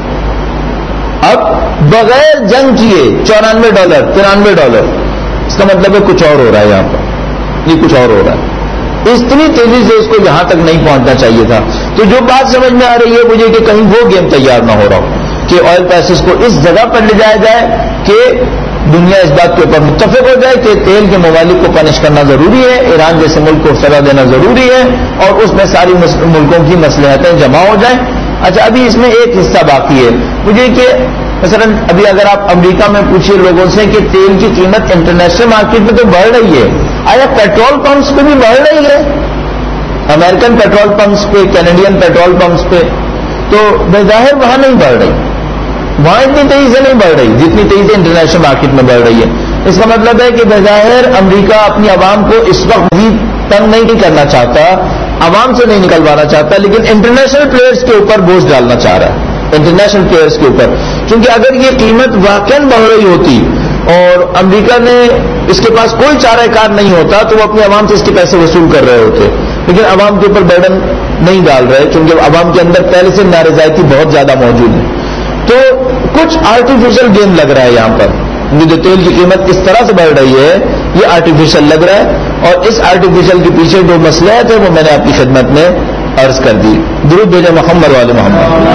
اب بغیر جنگ کیے چورانوے ڈالر ترانوے ڈالر، اس کا مطلب ہے کچھ اور ہو رہا ہے. یہاں پر یہ کچھ اور ہو رہا ہے. اتنی تیزی سے اس کو یہاں تک نہیں پہنچنا چاہیے تھا. تو جو بات سمجھ میں آ رہی ہے مجھے کہ کہیں وہ گیم تیار نہ ہو رہا ہو کہ آئل پرائسز کو اس جگہ پر لے جایا جائے کہ دنیا اس بات کے اوپر متفق ہو جائے کہ تیل کے ممالک کو پنش کرنا ضروری ہے، ایران جیسے ملک کو سزا دینا ضروری ہے اور اس میں ساری ملکوں کی مصلحتیں جمع ہو جائیں. اچھا ابھی اس میں ایک حصہ باقی ہے مجھے کہ مثلا ابھی اگر آپ امریکہ میں پوچھیے لوگوں سے کہ تیل کی قیمت انٹرنیشنل مارکیٹ میں تو بڑھ رہی ہے، آیا پیٹرول پمپس پہ بھی بڑھ رہی ہے؟ امریکن پیٹرول پمپس پہ، کینیڈین پیٹرول پمپس پہ تو بظاہر وہاں نہیں بڑھ رہی، وہاں اتنی تیزی سے نہیں بڑھ رہی جتنی تیزی سے انٹرنیشنل مارکیٹ میں بڑھ رہی ہے. اس کا مطلب ہے کہ بظاہر امریکہ اپنی عوام کو اس وقت بھی تنگ نہیں کرنا چاہتا، عوام سے نہیں نکلوانا چاہتا، لیکن انٹرنیشنل پلیئرز کے اوپر بوجھ ڈالنا چاہ رہا ہے، انٹرنیشنل پلیئرز کے اوپر. کیونکہ اگر یہ قیمت واقعاً بڑھ رہی ہوتی اور امریکہ نے اس کے پاس کوئی چارہ کار نہیں ہوتا تو وہ اپنی عوام سے اس کے پیسے وصول کر رہے ہوتے، لیکن عوام کے اوپر برڈن نہیں ڈال رہے کیونکہ عوام کے اندر پہلے سے نارضائیتی بہت زیادہ موجود ہے. تو کچھ آرٹیفیشل گیم لگ رہا ہے یہاں پر. یہ جو تیل کی قیمت اس طرح سے بڑھ رہی ہے یہ آرٹیفیشل لگ رہا ہے اور اس آرٹیفیشل کے پیچھے جو مصلحت ہے وہ میں نے آپ کی خدمت میں عرض کر دی. درود بھیجے محمد والے محمد.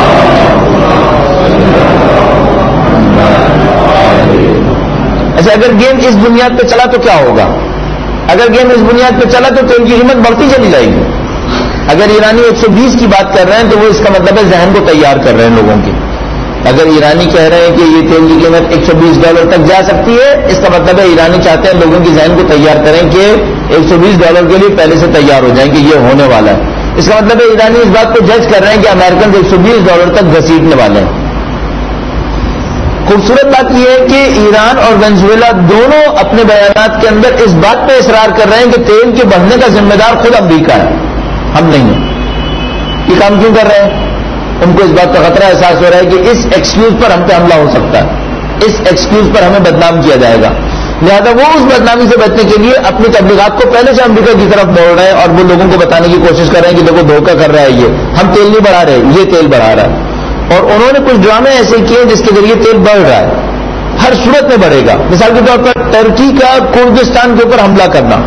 اچھا اگر گیم اس بنیاد پہ چلا تو کیا ہوگا؟ اگر گیم اس بنیاد پہ چلا تو تیل کی قیمت بڑھتی چلی جائے گی. اگر ایرانی ایک سو بیس کی بات کر رہے ہیں تو وہ اس کا مطلب ہے ذہن کو تیار کر رہے ہیں لوگوں کی. اگر ایرانی کہہ رہے ہیں کہ یہ تیل کی قیمت ایک سو بیس ڈالر تک جا سکتی ہے اس کا مطلب ہے ایرانی چاہتے ہیں لوگوں کی ذہن کو تیار کریں کہ ایک سو بیس ڈالر کے لیے پہلے سے تیار ہو جائیں کہ یہ ہونے والا ہے. اس کا مطلب ہے ایرانی اس بات کو جج کر رہے ہیں کہ امریکن ایک سو بیس ڈالر تک گھسیٹنے والے ہیں. خوبصورت بات یہ ہے کہ ایران اور وینزویلا دونوں اپنے بیانات کے اندر اس بات پہ اصرار کر رہے ہیں کہ تیل کے بڑھنے کا ذمہ دار خود امریکہ ہے, ہم نہیں ہیں. یہ کام کیوں کر رہے ہیں؟ ان کو اس بات کا خطرہ احساس ہو رہا ہے کہ اس ایکسکیوز پر ہم پہ حملہ ہو سکتا ہے, اس ایکسکیوز پر ہمیں بدنام کیا جائے گا. لہذا وہ اس بدنامی سے بچنے کے لیے اپنی تبلیغات کو پہلے سے امریکہ کی طرف موڑ رہے ہیں اور وہ لوگوں کو بتانے کی کوشش کر رہے ہیں کہ دیکھو دھوکہ کر رہا ہے, یہ ہم تیل نہیں بڑھا رہے, یہ تیل بڑھا رہا ہے. اور انہوں نے کچھ ڈرامے ایسے کیے جس کے ذریعے تیل بڑھ رہا ہے, ہر صورت میں بڑھے گا. مثال کے طور پر ٹرکی کا کردستان کے اوپر حملہ کرنا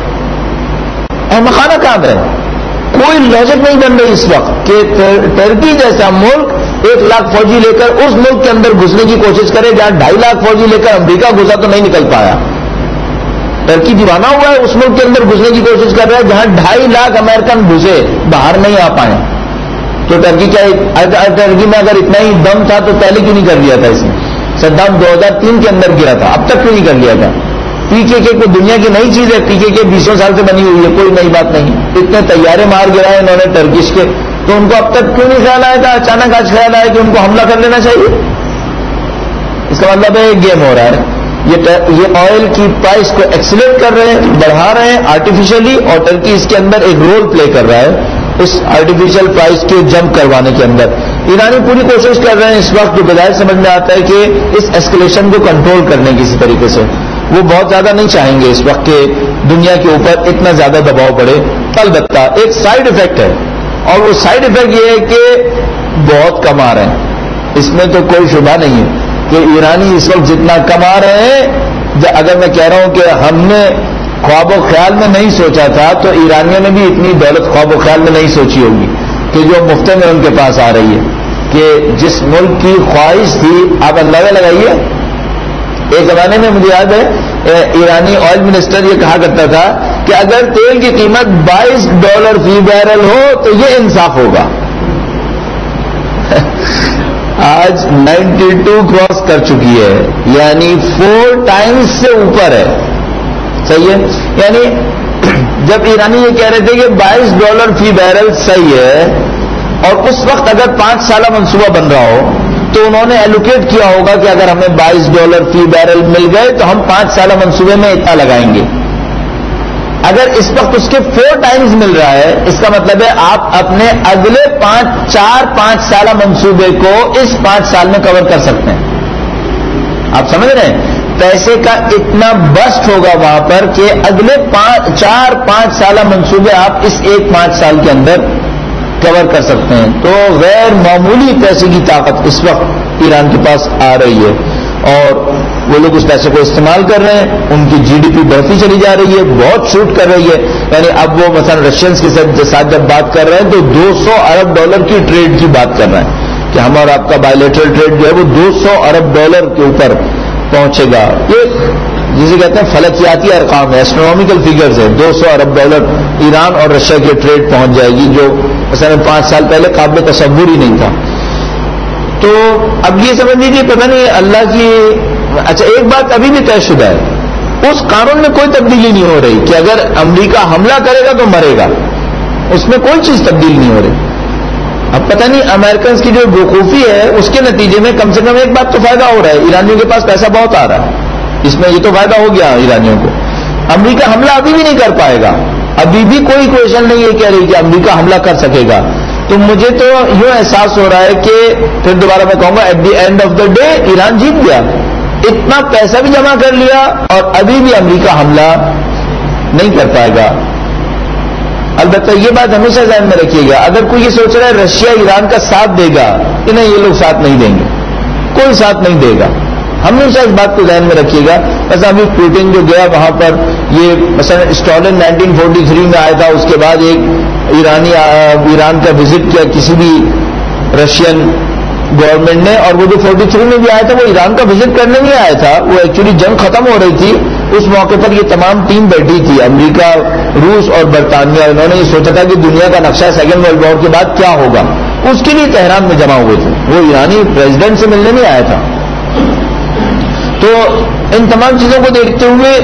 احمقانہ کام ہے. کوئی لاجک نہیں بن رہی اس وقت کہ ٹرکی جیسا ملک ایک لاکھ فوجی لے کر اس ملک کے اندر گھسنے کی کوشش کرے جہاں ڈھائی لاکھ فوجی لے کر امریکہ گھسا تو نہیں نکل پایا. ٹرکی دیوانہ ہوا ہے, اس ملک کے اندر گھسنے کی کوشش کر رہا ہے جہاں ڈھائی لاکھ امریکن گھسے, باہر نہیں آ پائے. تو ٹرکی کیا ٹرکی میں اگر اتنا ہی دم تھا تو پہلے کیوں نہیں کر لیا تھا اس نے؟ صدام دو ہزار تین کے اندر گرا تھا, اب تک کیوں نہیں کر لیا تھا؟ پی کے کے کوئی دنیا کی نئی چیز ہے, پی کے کے بیسوں سال سے بنی ہوئی ہے, کوئی نئی بات نہیں. اتنے طیارے مار گرائے انہوں نے ٹرکش کے, تو ان کو اب تک کیوں نہیں خیال آیا تھا؟ اچانک آج خیال آیا کہ ان کو حملہ کر لینا چاہیے. اس کا مطلب ہے گیم ہو رہا ہے. یہ آئل کی پرائس کو ایکسیلیٹ کر رہے ہیں, بڑھا رہے ہیں آرٹیفیشلی, اور ٹرکی اس کے اندر ایک رول پلے کر رہا ہے اس آرٹیفیشل پرائس کے جمپ کروانے کے اندر. ایرانی پوری کوشش کر رہے ہیں اس وقت, جو بظاہر سمجھ میں آتا ہے کہ اس ایسکلیشن کو کنٹرول کرنے کسی طریقے سے. وہ بہت زیادہ نہیں چاہیں گے اس وقت کہ دنیا کے اوپر اتنا زیادہ دباؤ پڑے. البتہ ایک سائیڈ افیکٹ ہے, اور وہ سائیڈ افیکٹ یہ ہے کہ بہت کما رہے ہیں. اس میں تو کوئی شبہ نہیں ہے کہ ایرانی اس وقت جتنا کما رہے ہیں, اگر میں کہہ رہا ہوں کہ ہم نے خواب و خیال میں نہیں سوچا تھا, تو ایرانیوں نے بھی اتنی دولت خواب و خیال میں نہیں سوچی ہوگی کہ جو مفتے میں ان کے پاس آ رہی ہے. کہ جس ملک کی خواہش تھی, آپ اندازہ لگائیے, ایک زمانے میں مجھے یاد ہے ایرانی آئل منسٹر یہ کہا کرتا تھا کہ اگر تیل کی قیمت بائیس ڈالر فی بیرل ہو تو یہ انصاف ہوگا. آج نائنٹی ٹو کراس کر چکی ہے, یعنی فور ٹائمز سے اوپر ہے. صحیح ہے, یعنی جب ایرانی یہ کہہ رہے تھے کہ بائیس ڈالر فی بیرل صحیح ہے, اور اس وقت اگر پانچ سالہ منصوبہ بن رہا ہو تو انہوں نے ایلوکیٹ کیا ہوگا کہ اگر ہمیں بائیس ڈالر فی بیرل مل گئے تو ہم پانچ سالہ منصوبے میں اتنا لگائیں گے. اگر اس وقت اس کے فور ٹائمز مل رہا ہے, اس کا مطلب ہے آپ اپنے اگلے پانچ چار پانچ سالہ منصوبے کو اس پانچ سال میں کور کر سکتے ہیں. آپ سمجھ رہے ہیں, پیسے کا اتنا بسٹ ہوگا وہاں پر کہ اگلے پانچ چار پانچ سالہ منصوبے آپ اس ایک پانچ سال کے اندر کور کر سکتے ہیں. تو غیر معمولی پیسے کی طاقت اس وقت ایران کے پاس آ رہی ہے, اور وہ لوگ اس پیسے کو استعمال کر رہے ہیں. ان کی جی ڈی پی بڑھتی چلی جا رہی ہے, بہت شوٹ کر رہی ہے. یعنی اب وہ مثلا رشینز کے ساتھ جب بات کر رہے ہیں تو دو سو ارب ڈالر کی ٹریڈ کی بات کر رہے ہیں کہ ہم اور آپ کا بائیلیٹرل ٹریڈ جو ہے وہ دو سو ارب ڈالر کے اوپر پہنچے گا. یہ جسے کہتے ہیں فلکیاتی ارقام ہے, ایسٹرونومیکل فیگرز ہے. دو سو ارب ڈالر ایران اور رشیا کی ٹریڈ پہنچ جائے گی, جو مثلا پانچ سال پہلے قابل تصور ہی نہیں تھا. تو اب یہ سمجھ لیجیے پتہ نہیں اللہ کی. اچھا ایک بات ابھی بھی طے شدہ ہے, اس قانون میں کوئی تبدیلی نہیں ہو رہی کہ اگر امریکہ حملہ کرے گا تو مرے گا, اس میں کوئی چیز تبدیل نہیں ہو رہی. اب پتہ نہیں امریکنز کی جو بیوقوفی ہے اس کے نتیجے میں کم سے کم ایک بات تو فائدہ ہو رہا ہے, ایرانیوں کے پاس پیسہ بہت آ رہا ہے, اس میں یہ تو فائدہ ہو گیا ایرانیوں کو. امریکہ حملہ ابھی بھی نہیں کر پائے گا, ابھی بھی کوئی کوشش نہیں یہ کہہ رہی کہ امریکہ حملہ کر سکے گا. تو مجھے تو یوں احساس ہو رہا ہے کہ پھر دوبارہ میں کہوں گا at the end of the day Iran جیت گیا, اتنا پیسہ بھی جمع کر لیا اور ابھی بھی امریکہ حملہ نہیں کر پائے گا. البتہ یہ بات ہمیشہ ذہن میں رکھیے گا, اگر کوئی یہ سوچ رہا ہے رشیا ایران کا ساتھ دے گا, کہ نہیں یہ لوگ ساتھ نہیں دیں گے, کوئی ساتھ نہیں دے گا. ہمیشہ اس بات کو ذہن میں رکھیے گا. ایسا ابھی پوٹن جو گیا وہاں پر, یہ مثلا اسٹالن نائنٹین فورٹی تھری میں آیا تھا, اس کے بعد ایک ایرانی ایران کا وزٹ کیا کسی بھی رشین گورنمنٹ نے, اور وہ جو فورٹی تھری میں بھی آیا تھا وہ ایران کا وزٹ کرنے نہیں آیا تھا, وہ ایکچولی جنگ ختم ہو رہی تھی. اس موقع پر یہ تمام ٹیم بیٹھی تھی, امریکہ, روس اور برطانیہ. انہوں نے یہ سوچا تھا کہ دنیا کا نقشہ سیکنڈ ورلڈ وار کے بعد کیا ہوگا, اس کے لیے تہران میں جمع ہوئے تھے. وہ ایرانی پریزیڈنٹ سے ملنے نہیں آیا تھا. تو ان تمام چیزوں کو دیکھتے ہوئے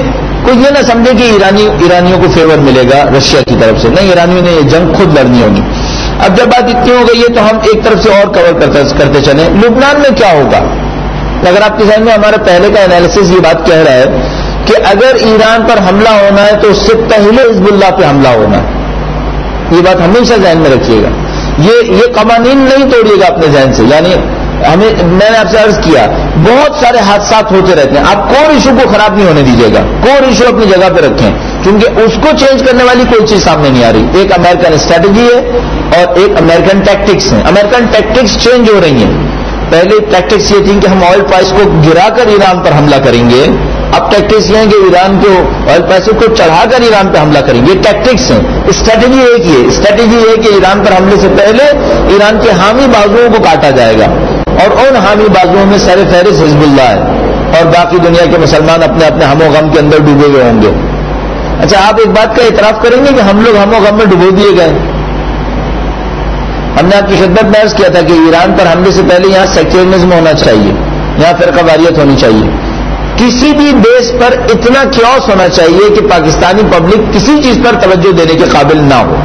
کوئی یہ نہ سمجھے کہ ایرانی ایرانیوں کو فیور ملے گا رشیا کی طرف سے، نہیں، ایرانیوں نے یہ جنگ خود لڑنی ہوگی۔ اب جب بات اتنی ہو گئی ہے تو ہم ایک طرف سے اور کور کرتے کرتے چلیں، لبنان میں کیا ہوگا؟ اگر آپ کے ذہن میں ہمارا پہلے کا انالیسس یہ بات کہہ رہا ہے کہ اگر ایران پر حملہ ہونا ہے تو اس سے پہلے حزب اللہ پہ حملہ ہونا ہے، یہ بات ہمیشہ ذہن میں رکھیے گا، یہ یہ قوانین نہیں توڑیے گا اپنے ذہن سے۔ یعنی ہمیں میں نے آپ سے عرض کیا بہت سارے حادثات ہوتے رہتے ہیں، آپ کور ایشو کو خراب نہیں ہونے دیجیے گا، کور ایشو اپنی جگہ پہ رکھیں، کیونکہ اس کو چینج کرنے والی کوئی چیز سامنے نہیں آ رہی۔ ایک امریکن اسٹریٹجی ہے اور ایک امریکن ٹیکٹکس ہیں۔ امریکن ٹیکٹکس چینج ہو رہی ہیں، پہلے ٹیکٹکس یہ تھی کہ ہم آئل پرائس کو گرا کر ایران پر حملہ کریں گے، اب ٹیکٹکس یہ ہیں کہ ایران کو آئل پرائس کو چڑھا کر ایران پہ حملہ کریں گے، یہ ٹیکٹکس ہیں۔ اسٹریٹجی ایک ہی ہے، اسٹریٹجی یہ ہے کہ ایران پر حملے سے پہلے ایران کے حامی بازوؤں کو کاٹا جائے گا، اور ان حامی بازوؤں میں سر فہرست حزب اللہ ہے، اور باقی دنیا کے مسلمان اپنے اپنے ہم و غم کے اندر ڈوبے ہوئے ہوں گے۔ اچھا، آپ ایک بات کا اعتراف کریں گے کہ ہم لوگ ہم و غم میں ڈبو دیے گئے؟ ہم نے آپ کی خدمت میں عرض کیا تھا کہ ایران پر حملے سے پہلے یہاں سیکٹرینزم ہونا چاہیے، یہاں فرقہ واریت ہونی چاہیے، کسی بھی بیس پر اتنا کیوس ہونا چاہیے کہ پاکستانی پبلک کسی چیز پر توجہ دینے کے قابل نہ ہو۔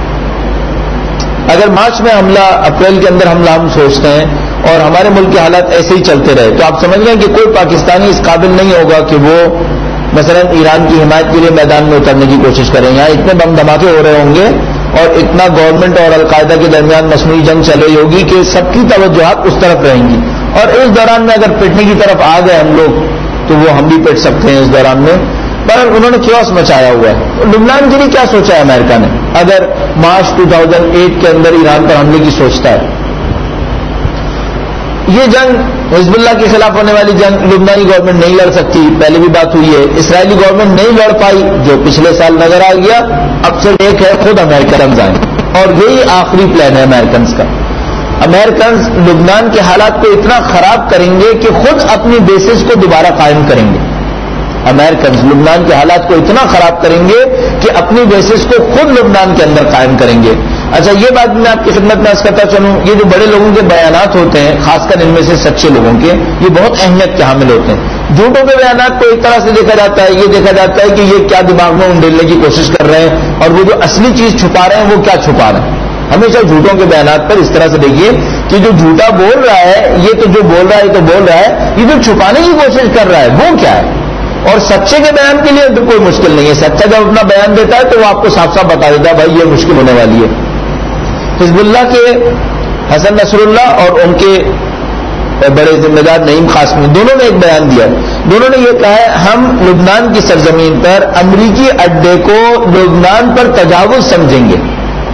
اگر مارچ میں حملہ، اپریل کے اندر حملہ ہم سوچتے ہیں اور ہمارے ملک کے حالات ایسے ہی چلتے رہے تو آپ سمجھ لیں کہ کوئی پاکستانی اس قابل نہیں ہوگا کہ وہ مثلا ایران کی حمایت کے لیے میدان میں اترنے کی کوشش کریں۔ یہاں اتنے بم دھماکے ہو رہے ہوں گے اور اتنا گورنمنٹ اور القاعدہ کے درمیان مصنوعی جنگ چل رہی ہوگی کہ سب کی توجہات اس طرف رہیں گی، اور اس دوران میں اگر پٹنے کی طرف آ گئے ہم لوگ تو وہ ہم بھی پٹ سکتے ہیں اس دوران میں، پر انہوں نے کیوس مچایا ہوا ہے۔ لبنان کے لیے کیا سوچا ہے امریکہ نے اگر مارچ دو ہزار آٹھ کے اندر ایران پر حملے کی سوچتا ہے؟ یہ جنگ حزب اللہ کے خلاف ہونے والی جنگ لبنانی گورنمنٹ نہیں لڑ سکتی، پہلے بھی بات ہوئی ہے، اسرائیلی گورنمنٹ نہیں لڑ پائی جو پچھلے سال نظر آ گیا، اب سے ایک ہے خود امریکن آئیں، اور یہی آخری پلان ہے امریکنز کا۔ امریکنز لبنان کے حالات کو اتنا خراب کریں گے کہ خود اپنی بیسز کو دوبارہ قائم کریں گے۔ امریکنز لبنان کے حالات کو اتنا خراب کریں گے کہ اپنی بیسز کو خود لبنان کے اندر قائم کریں گے۔ اچھا، یہ بات میں آپ کی خدمت میں عرض کرتا چلوں، یہ جو بڑے لوگوں کے بیانات ہوتے ہیں، خاص کر ان میں سے سچے لوگوں کے، یہ بہت اہمیت کے حامل ہوتے ہیں۔ جھوٹوں کے بیانات کو ایک طرح سے دیکھا جاتا ہے، یہ دیکھا جاتا ہے کہ یہ کیا دماغ میں انڈیلنے کی کوشش کر رہے ہیں، اور وہ جو اصلی چیز چھپا رہے ہیں وہ کیا چھپا رہے ہیں۔ ہمیشہ جھوٹوں کے بیانات پر اس طرح سے دیکھیے کہ جو جھوٹا بول رہا ہے، یہ تو جو بول رہا ہے یہ تو بول رہا ہے، یہ جو چھپانے کی کوشش کر رہا ہے وہ کیا ہے۔ اور سچے کے بیان کے لیے تو کوئی مشکل نہیں ہے، سچا جب اپنا بیان دیتا ہے تو وہ آپ کو صاف صاف بتا دیتا ہے بھائی یہ مشکل ہونے والی ہے۔ حزب اللہ کے حسن نصر اللہ اور ان کے بڑے ذمہ دار نعیم قاسمی دونوں نے ایک بیان دیا، دونوں نے یہ کہا ہے ہم لبنان کی سرزمین پر امریکی اڈے کو لبنان پر تجاوز سمجھیں گے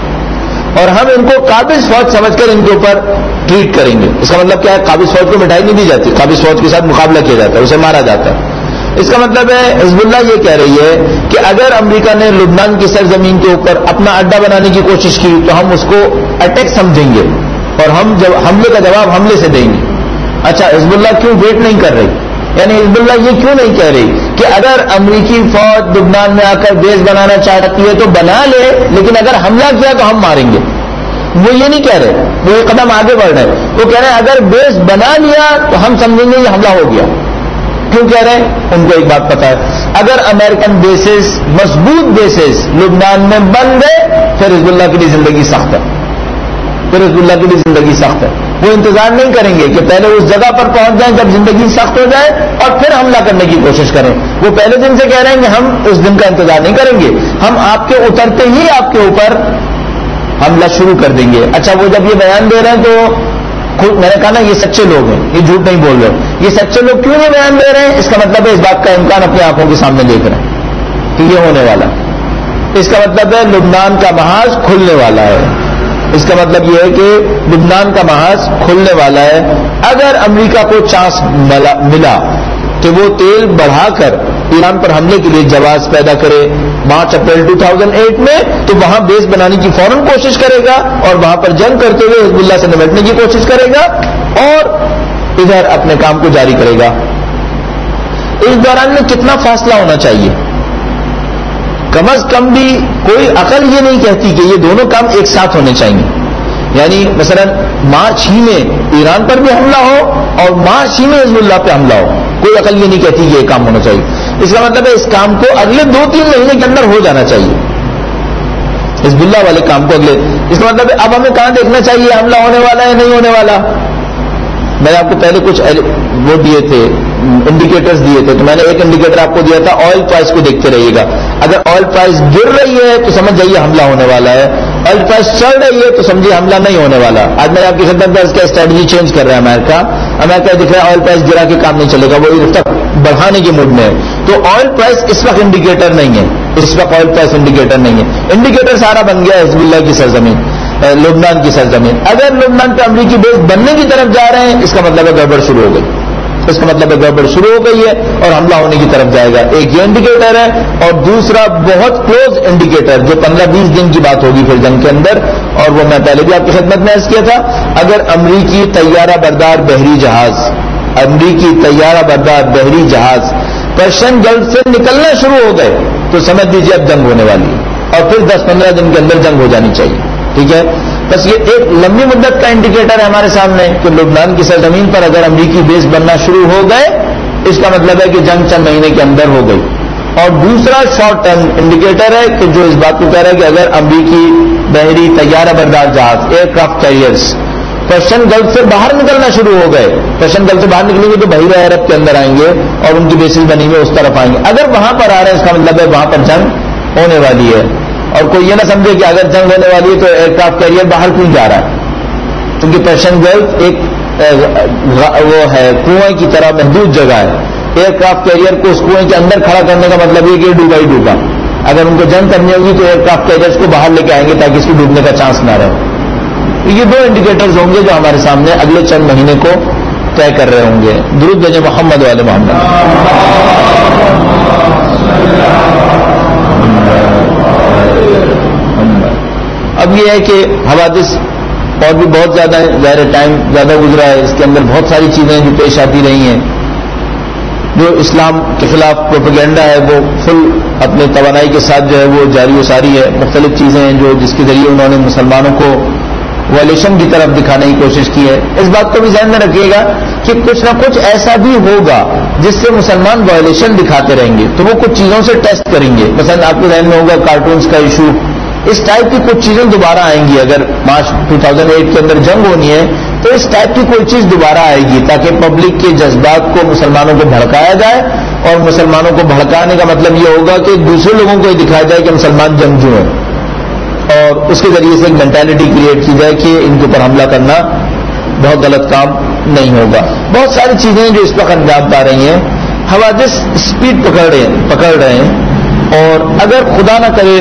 اور ہم ان کو قابض فوج سمجھ کر ان کے اوپر ٹریٹ کریں گے۔ اس کا مطلب کیا ہے؟ قابض فوج کو مٹھائی نہیں دی جاتی، قابض فوج کے ساتھ مقابلہ کیا جاتا ہے، اسے مارا جاتا ہے۔ اس کا مطلب ہے حزب اللہ یہ کہہ رہی ہے کہ اگر امریکہ نے لبنان کی سرزمین کے اوپر اپنا اڈا بنانے کی کوشش کی تو ہم اس کو اٹیک سمجھیں گے اور ہم جب حملے کا جواب حملے سے دیں گے۔ اچھا، حزب اللہ کیوں ویٹ نہیں کر رہی؟ یعنی حزب اللہ یہ کیوں نہیں کہہ رہی کہ اگر امریکی فوج لبنان میں آ کر بیس بنانا چاہتی ہے تو بنا لے، لیکن اگر حملہ کیا تو ہم ماریں گے؟ وہ یہ نہیں کہہ رہے، وہ ایک قدم آگے بڑھ رہے ہیں، وہ کہہ رہے ہیں اگر بیس بنا لیا تو ہم سمجھیں گے یہ حملہ ہو گیا۔ کیوں کہہ رہے ہیں؟ ان کو ایک بات پتا ہے، اگر امریکن بیسز، مضبوط بیسز لبنان میں بن گئے پھر حزب اللہ کے لیے زندگی سخت ہے، پھر حزب اللہ کے لیے زندگی سخت ہے۔ وہ انتظار نہیں کریں گے کہ پہلے اس جگہ پر پہنچ جائیں جب زندگی سخت ہو جائے اور پھر حملہ کرنے کی کوشش کریں۔ وہ پہلے دن سے کہہ رہے ہیں کہ ہم اس دن کا انتظار نہیں کریں گے، ہم آپ کے اترتے ہی آپ کے اوپر حملہ شروع کر دیں گے۔ اچھا، وہ جب یہ بیان دے رہے ہیں تو میں نے کہا نا یہ سچے لوگ ہیں، یہ جھوٹ نہیں بول رہے۔ یہ سچے لوگ کیوں یہ بیان دے رہے ہیں؟ اس کا مطلب ہے اس بات کا امکان اپنی آنکھوں کے سامنے دیکھ رہے ہیں کہ یہ ہونے والا۔ اس کا مطلب ہے لبنان کا محاذ کھلنے والا ہے، اس کا مطلب یہ ہے کہ لبنان کا محاذ کھلنے والا ہے۔ اگر امریکہ کو چانس ملا کہ وہ تیل بڑھا کر ایران پر حملے کے لیے جواز پیدا کرے مارچ اپریل دو ہزار آٹھ میں، تو وہاں بیس بنانے کی فوراً کوشش کرے گا اور وہاں پر جنگ کرتے ہوئے حزب اللہ سے نمٹنے کی کوشش کرے گا اور ادھر اپنے کام کو جاری کرے گا۔ اس دوران میں کتنا فاصلہ ہونا چاہیے؟ کم از کم بھی کوئی عقل یہ نہیں کہتی کہ یہ دونوں کام ایک ساتھ ہونے چاہیے، یعنی مثلا مارچ ہی میں ایران پر بھی حملہ ہو اور مارچ ہی میں حزب اللہ پہ حملہ ہو، کوئی عقل یہ نہیں کہتی کہ یہ کام ہونا چاہیے۔ اس کا مطلب ہے اس کام کو اگلے دو تین مہینے کے اندر ہو جانا چاہیے، حزب اللہ والے کام کو اگلے. اس کا مطلب ہے اب ہمیں کہاں دیکھنا چاہیے حملہ ہونے والا ہے نہیں ہونے والا. میں نے آپ کو پہلے کچھ وہ دیے تھے انڈیکیٹرز دیے تھے، تو میں نے ایک انڈیکیٹر آپ کو دیا تھا آئل پرائز کو دیکھتے رہیے گا. اگر آئل پرائز گر رہی ہے تو سمجھ جائیے حملہ ہونے والا ہے، آئل پرائز چڑھ رہی ہے تو سمجھیے حملہ نہیں ہونے والا. آج میں آپ کی خدمت میں اس کا اسٹریٹجی چینج کر رہا ہے امریکہ. امریکہ دکھ رہا ہے آئل پرائز گرا کے کام نہیں چلے گا، وہ اس وقت بڑھانے کے موڈ میں ہے. تو آئل پرائز اس وقت انڈیکیٹر نہیں ہے، اس وقت آئل پرائز انڈیکیٹر نہیں ہے. انڈیکیٹر سارا بن گیا حزب اللہ کی سرزمین، لبنان کی سرزمین. اگر لبنان پہ امریکی بیس بننے کی طرف جا رہے ہیں اس کا مطلب ہے گڑبڑ شروع ہو گئی، اس کا مطلب ہے گڑبڑ شروع ہو گئی ہے اور حملہ ہونے کی طرف جائے گا. ایک یہ انڈیکیٹر ہے، اور دوسرا بہت کلوز انڈیکیٹر جو پندرہ بیس دن کی بات ہوگی پھر جنگ کے اندر، اور وہ میں پہلے بھی آپ کی خدمت میں عرض کیا تھا. اگر امریکی طیارہ بردار بحری جہاز امریکی طیارہ بردار بحری جہاز پرشین گلف سے نکلنا شروع ہو گئے تو سمجھ لیجیے اب جنگ ہونے والی ہے، اور پھر دس پندرہ دن کے اندر جنگ ہو جانی چاہیے. ٹھیک ہے، بس یہ ایک لمبی مدت کا انڈیکیٹر ہے ہمارے سامنے کہ لبنان کی سرزمین پر اگر امریکی بیس بننا شروع ہو گئے اس کا مطلب ہے کہ جنگ چند مہینے کے اندر ہو گئی. اور دوسرا شارٹ ٹرم انڈیکیٹر ہے کہ جو اس بات کو کہہ رہا ہے کہ اگر امریکی بحری طیارہ بردار جہاز aircraft carriers Persian gulf سے باہر نکلنا شروع ہو گئے، پرشین گلف سے باہر نکلیں گے تو بحیرہ عرب کے اندر آئیں گے اور ان کی بیسز بنی ہوئی اس طرف آئیں گے. اگر وہاں پر آ رہے ہیں اس کا مطلب ہے وہاں پر جنگ ہونے والی ہے. اور کوئی یہ نہ سمجھے کہ اگر جنگ ہونے والی ہے تو ایئر کرافٹ کیریئر باہر کیوں جا رہا ہے، کیونکہ پرشین گلف ایک وہ ہے کنویں کی طرح محدود جگہ ہے. ایئر کرافٹ کیریئر کو اس کنویں کے اندر کھڑا کرنے کا مطلب یہ کہ ڈوبا ہی ڈوبا. اگر ان کو جنگ کرنی ہوگی تو ایئر کرافٹ کیریئرز کو باہر لے کے آئیں گے تاکہ اس کو ڈوبنے کا چانس نہ رہے. یہ دو انڈیکیٹرز ہوں گے جو ہمارے سامنے اگلے چند مہینے کو طے کر رہے ہوں گے. درود بھیجیں محمد والے محمد. اب یہ ہے کہ حوادث اور بھی بہت زیادہ ہے، ظاہر ٹائم زیادہ گزرا ہے، اس کے اندر بہت ساری چیزیں جو پیش آتی رہی ہیں. جو اسلام کے خلاف پروپیگنڈا ہے وہ فل اپنے توانائی کے ساتھ جو ہے وہ جاری و ساری ہے. مختلف چیزیں ہیں جو جس کے ذریعے انہوں نے مسلمانوں کو وائلیشن کی طرف دکھانے کی کوشش کی ہے. اس بات کو بھی ذہن میں رکھیے گا کہ کچھ نہ کچھ ایسا بھی ہوگا جس سے مسلمان وائلیشن دکھاتے رہیں گے تو وہ کچھ چیزوں سے ٹیسٹ کریں گے. مثلا آپ کے ذہن میں ہوگا کارٹونز کا ایشو، اس ٹائپ کی کچھ چیزیں دوبارہ آئیں گی. اگر مارچ دو ہزار آٹھ کے اندر جنگ ہونی ہے تو اس ٹائپ کی کوئی چیز دوبارہ آئے گی تاکہ پبلک کے جذبات کو مسلمانوں کو بھڑکایا جائے. اور مسلمانوں کو بھڑکانے کا مطلب یہ ہوگا کہ دوسرے لوگوں کو یہ دکھایا جائے کہ مسلمان جنگجو ہیں، اور اس کے ذریعے سے ایک مینٹالٹی کریٹ کی جائے کہ ان کے اوپر حملہ کرنا بہت غلط کام نہیں ہوگا. بہت ساری چیزیں جو اس وقت انجام پا رہی ہیں. حوادث اسپیڈ پکڑ رہے ہیں پکڑ رہے ہیں اور اگر خدا نہ کرے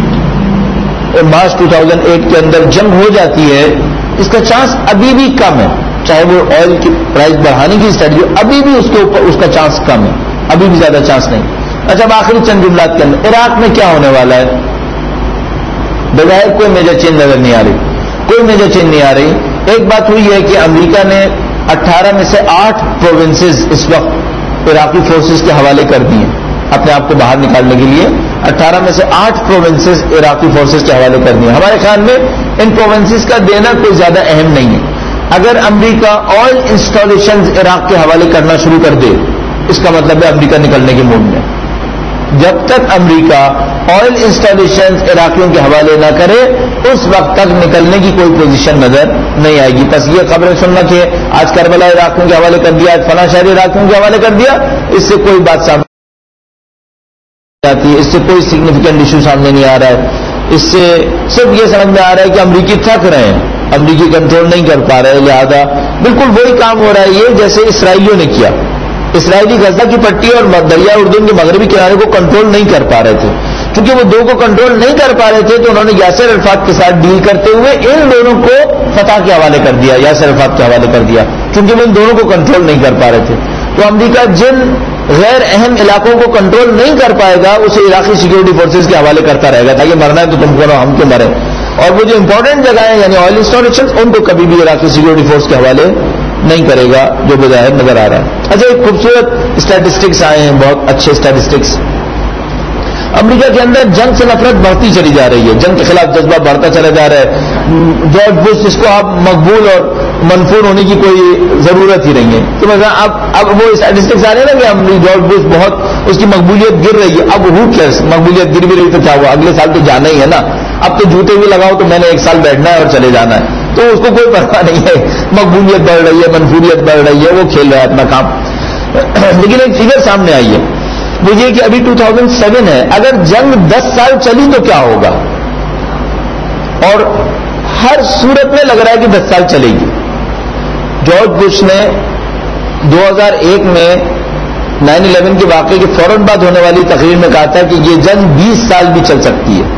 مارچ دو ہزار آٹھ کے اندر جنگ ہو جاتی ہے اس کا چانس ابھی بھی کم ہے. چاہے وہ آئل کی پرائز بڑھانے کی اسٹریٹجی ابھی بھی اس کے اوپر اس کا چانس کم ہے، ابھی بھی زیادہ چانس نہیں. اچھا اب آخری چند جملات کے اندر عراق میں کیا ہونے والا ہے؟ بظاہر کوئی میجر چینج نظر نہیں آ رہی، کوئی میجر چینج نہیں آ رہی. ایک بات ہوئی ہے کہ امریکہ نے اٹھارہ میں سے آٹھ پروونسز اس وقت عراقی فورسز کے حوالے کر دی ہیں اپنے آپ کو باہر نکالنے کے لیے. اٹھارہ میں سے آٹھ پروونسز عراقی فورسز کے حوالے کر دی ہیں. ہمارے خیال میں ان پروونسز کا دینا کوئی زیادہ اہم نہیں ہے. اگر امریکہ آئل انسٹالیشنز عراق کے حوالے کرنا شروع کر دے اس کا مطلب ہے امریکہ نکلنے کے موڈ میں. جب تک امریکہ آئل انسٹالیشنز عراقیوں کے حوالے نہ کرے اس وقت تک نکلنے کی کوئی پوزیشن نظر نہیں آئے گی. بس یہ خبریں سننا کہ آج کربلا عراقیوں کے حوالے کر دیا، آج فلاں شہر عراقیوں کے حوالے کر دیا، اس سے کوئی بات سامنے آتی ہے، اس سے کوئی سگنیفیکینٹ ایشو سامنے نہیں آ رہا ہے. اس سے صرف یہ سمجھ میں آ رہا ہے کہ امریکی تھک رہے ہیں، امریکی کنٹرول نہیں کر پا رہے، لہذا بالکل وہی کام ہو رہا ہے یہ جیسے اسرائیلیوں نے کیا. اسرائیلی غزہ کی پٹی اور دریا اردن کے مغربی کنارے کو کنٹرول نہیں کر پا رہے تھے. کیونکہ وہ دو کو کنٹرول نہیں کر پا رہے تھے تو انہوں نے یاسر عرفات کے ساتھ ڈیل کرتے ہوئے ان دونوں کو فتح کے حوالے کر دیا، یاسر عرفات کے حوالے کر دیا، کیونکہ وہ ان دونوں کو کنٹرول نہیں کر پا رہے تھے. تو امریکہ جن غیر اہم علاقوں کو کنٹرول نہیں کر پائے گا اسے عراقی سیکورٹی فورسز کے حوالے کرتا رہے گا تاکہ مرنا ہے تو تم کو ہم کیوں مریں. اور وہ جو امپورٹنٹ جگہیں یعنی آئل انسٹالیشن ان کو کبھی بھی عراقی سیکورٹی فورس کے حوالے نہیں کرے گا جو بظاہر نظر آ رہا ہے. اچھا ایک خوبصورت اسٹیٹسٹکس آئے ہیں، بہت اچھے اسٹیٹسٹکس. امریکہ کے اندر جنگ سے نفرت بڑھتی چلی جا رہی ہے، جنگ کے خلاف جذبہ بڑھتا چلا جا رہا ہے. جارج بش جس کو آپ مقبول اور منفور ہونے کی کوئی ضرورت ہی نہیں ہے. تو مثلا اب اب وہ اسٹیٹسٹکس آ رہے ہیں نا کہ جارج بش بہت اس کی مقبولیت گر رہی ہے. اب ہو کیا مقبولیت گر بھی رہی تو کیا ہوا, اگلے سال تو جانا ہی ہے نا. اب تو جوتے بھی لگاؤ تو میں نے ایک سال بیٹھنا ہے اور چلے جانا ہے, تو اس کو کوئی پرواہ نہیں ہے. مقبولیت بڑھ رہی ہے, منفوریت بڑھ رہی ہے, وہ کھیل رہا ہے اپنا کام. لیکن ایک فگر سامنے آئی ہے مجھے کہ ابھی دو ہزار سات ہے, اگر جنگ دس سال چلی تو کیا ہوگا, اور ہر صورت میں لگ رہا ہے کہ دس سال چلے گی. جارج بش نے دو ہزار ایک میں نائن الیون کے واقعے کے فوراً بعد ہونے والی تقریر میں کہا تھا کہ یہ جنگ بیس سال بھی چل سکتی ہے.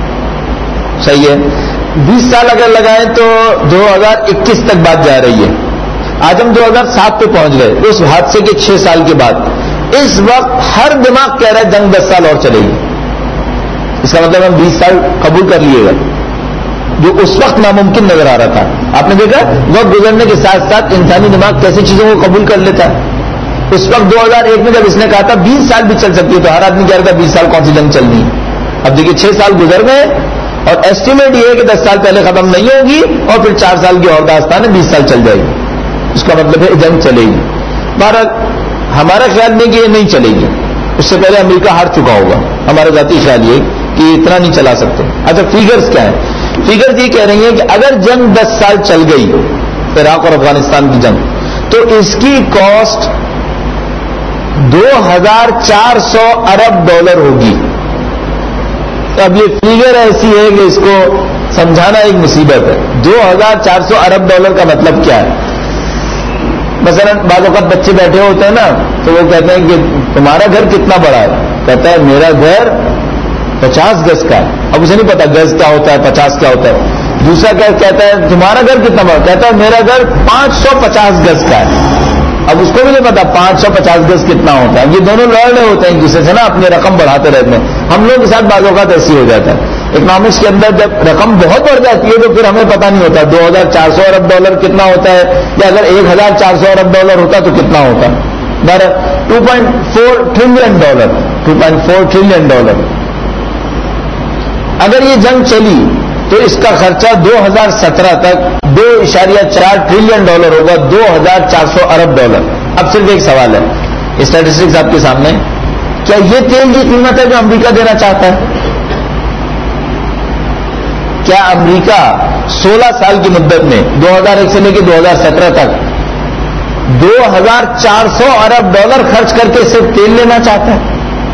صحیح ہے, بیس سال اگر لگائیں تو دو ہزار اکیس تک بات جا رہی ہے. آج ہم دو ہزار سات پہ پہنچ گئے, اس حادثے کے چھ سال کے بعد. اس وقت ہر دماغ کہہ رہا ہے جنگ دس سال اور چلے گی. اس کا مطلب ہم بیس سال قبول کر لیے گا, جو اس وقت ناممکن نظر آ رہا تھا. آپ نے دیکھا وقت گزرنے کے ساتھ ساتھ انسانی دماغ کیسی چیزوں کو قبول کر لیتا ہے. اس وقت دو ہزار ایک میں جب اس نے کہا تھا بیس سال بھی چل سکتی ہے تو ہر آدمی کہہ رہا تھا بیس سال کون سی جنگ چلنی ہے. اب دیکھیے چھ سال گزر گئے اور ایسٹیمیٹ یہ ہے کہ دس سال پہلے ختم نہیں ہوگی اور پھر چار سال کی اور داستان ہے, بیس سال چل جائے گی. اس کا مطلب ہے جنگ چلے گی. بہرحال ہمارا خیال نہیں کہ یہ نہیں چلے گی, اس سے پہلے امریکہ ہار چکا ہوگا. ہمارا ذاتی خیال یہ کہ اتنا نہیں چلا سکتے. اچھا فیگرز کیا ہیں؟ فیگرز یہ کہہ رہی ہیں کہ اگر جنگ دس سال چل گئی, عراق اور افغانستان کی جنگ, تو اس کی کاسٹ دو ہزار چار سو ارب ڈالر ہوگی. اب یہ فیگر ایسی ہے کہ اس کو سمجھانا ایک مصیبت ہے. دو ہزار چار سو ارب ڈالر کا مطلب کیا ہے؟ مثلا بعض اوقات بچے بیٹھے ہوتے ہیں نا, تو وہ کہتے ہیں کہ تمہارا گھر کتنا بڑا ہے؟ کہتا ہے میرا گھر پچاس گز کا ہے. اب اسے نہیں پتا گز کیا ہوتا ہے, پچاس کیا ہوتا ہے. دوسرا کیا کہتا ہے تمہارا گھر کتنا بڑا؟ کہتا ہے میرا گھر پانچ سو پچاس گز کا ہے. اب اس کو بھی نہیں پتا پانچ سو پچاس گز کتنا ہوتا ہے. یہ دونوں لڑ رہے ہوتے ہیں جسے سے نا, اپنی رقم بڑھاتے رہتے ہیں. ہم لوگ کے ساتھ بعض اوقات ایسی ہو جاتا ہے. اکنامکس کے اندر جب رقم بہت بڑھ جاتی ہے تو پھر ہمیں پتا نہیں ہوتا دو ہزار چار سو ارب ڈالر کتنا ہوتا ہے, یا اگر ایک ہزار چار سو ارب ڈالر ہوتا تو کتنا ہوتا. بارہ two point four trillion dollar two point four trillion dollar اگر یہ جنگ چلی تو اس کا خرچہ دو ہزار سترہ تک دو اشاریہ چار ٹریلین ڈالر ہوگا, دو ہزار چار سو ارب ڈالر. اب صرف ایک سوال ہے, اسٹیٹسٹکس آپ کے سامنے, کیا یہ تیل کی قیمت ہے جو امریکہ دینا چاہتا ہے؟ کیا امریکہ سولہ سال کی مدت میں دو ہزار ایک سے لے کے دو ہزار سترہ تک دو ہزار چار سو ارب ڈالر خرچ کر کے صرف تیل لینا چاہتا ہے؟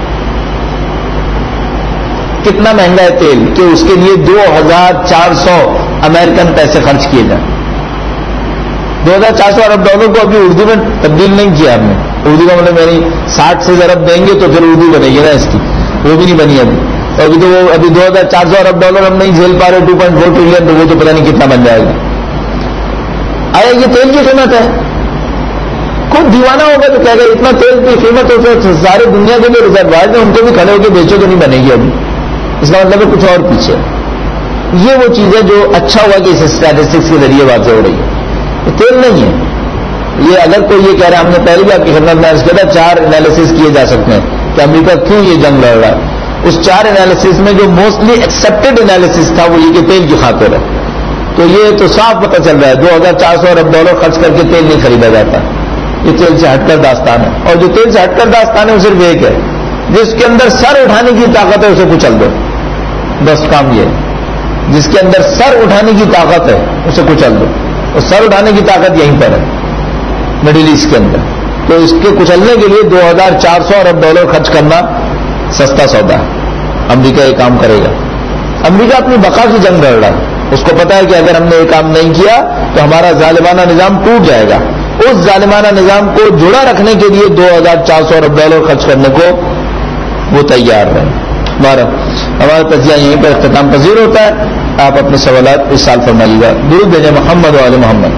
کتنا مہنگا ہے تیل کہ اس کے لیے دو ہزار چار سو امریکن پیسے خرچ کیے جائیں. دو ہزار چار سو ارب ڈالر کو ابھی اردو میں تبدیل نہیں کیا ہم نے. اردو کا مطلب یعنی ساٹھ سے ارب دیں گے تو پھر اردو بنے گی نا اس کی, وہ بھی نہیں بنی ابھی. ابھی تو وہ ابھی دو ہزار چار سو ارب ڈالر ہم نہیں جھیل پا رہے, ٹو پوائنٹ فور ٹریلین, تو وہ تو پتہ نہیں کتنا بن جائے گا. آیا یہ تیل کی قیمت ہے؟ خود دیوانہ ہوگا تو کہے گا اتنا تیل کی قیمت ہو تو سارے دنیا کے جو ریزروائر ہیں ان کو بھی کھڑے ہو کے بیچو تو نہیں بنے گی ابھی. اس کا مطلب ہے کچھ اور پیچھے. یہ وہ چیز ہے جو اچھا ہوا کہ اس اسٹیٹسٹکس کے ذریعے واضح ہو رہی ہے. یہ تیل نہیں ہے. یہ اگر کوئی یہ کہہ رہا ہے, ہم نے پہلے بھی آپ کی خدمت میں عرض کیا تھا, چار انالیسس کیے جا سکتے ہیں کہ امریکہ کیوں یہ جنگ لڑ رہا ہے. اس چار انالیسس میں جو موسٹلی ایکسپٹڈ انالیسس تھا وہ یہ کہ تیل کی خاطر ہے. تو یہ تو صاف پتہ چل رہا ہے دو ہزار چار سو ارب ڈالر خرچ کر کے تیل نہیں خریدا جاتا. یہ تیل سے ہٹ کر داستان ہے, اور جو تیل سے ہٹ کر داستان ہے وہ صرف ایک ہے, جس کے اندر سر اٹھانے کی طاقت ہے اسے کچل دو. بس کام یہ ہے, جس کے اندر سر اٹھانے کی طاقت ہے اسے کچل دو. اور سر اٹھانے کی طاقت یہیں پر ہے مڈل ایسٹ کے اندر. تو اس کے کچلنے کے لیے دو ہزار چار سو ارب ڈالر خرچ کرنا سستا سودا ہے. امریکہ یہ کام کرے گا. امریکہ اپنی بقا کی جنگ لڑ رہا ہے. اس کو پتا ہے کہ اگر ہم نے یہ کام نہیں کیا تو ہمارا ظالمانہ نظام ٹوٹ جائے گا. اس ظالمانہ نظام کو جڑا رکھنے کے لیے دو ہزار چار سو ارب ڈالر خرچ کرنے کو وہ تیار ہے. ہمارا ہمارا تجزیہ یہیں پر اختتام پذیر ہوتا ہے. آپ اپنے سوالات اس سال فرمائیے گا. درود بھیجیں محمد و آل محمد.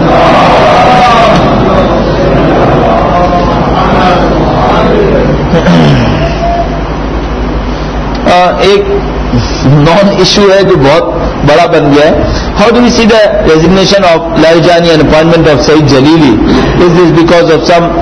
ایک نان ایشو ہے جو بہت بڑا بن گیا ہے. How do you see the resignation of Larijani and appointment of Saeed Jalili? Is this because of some,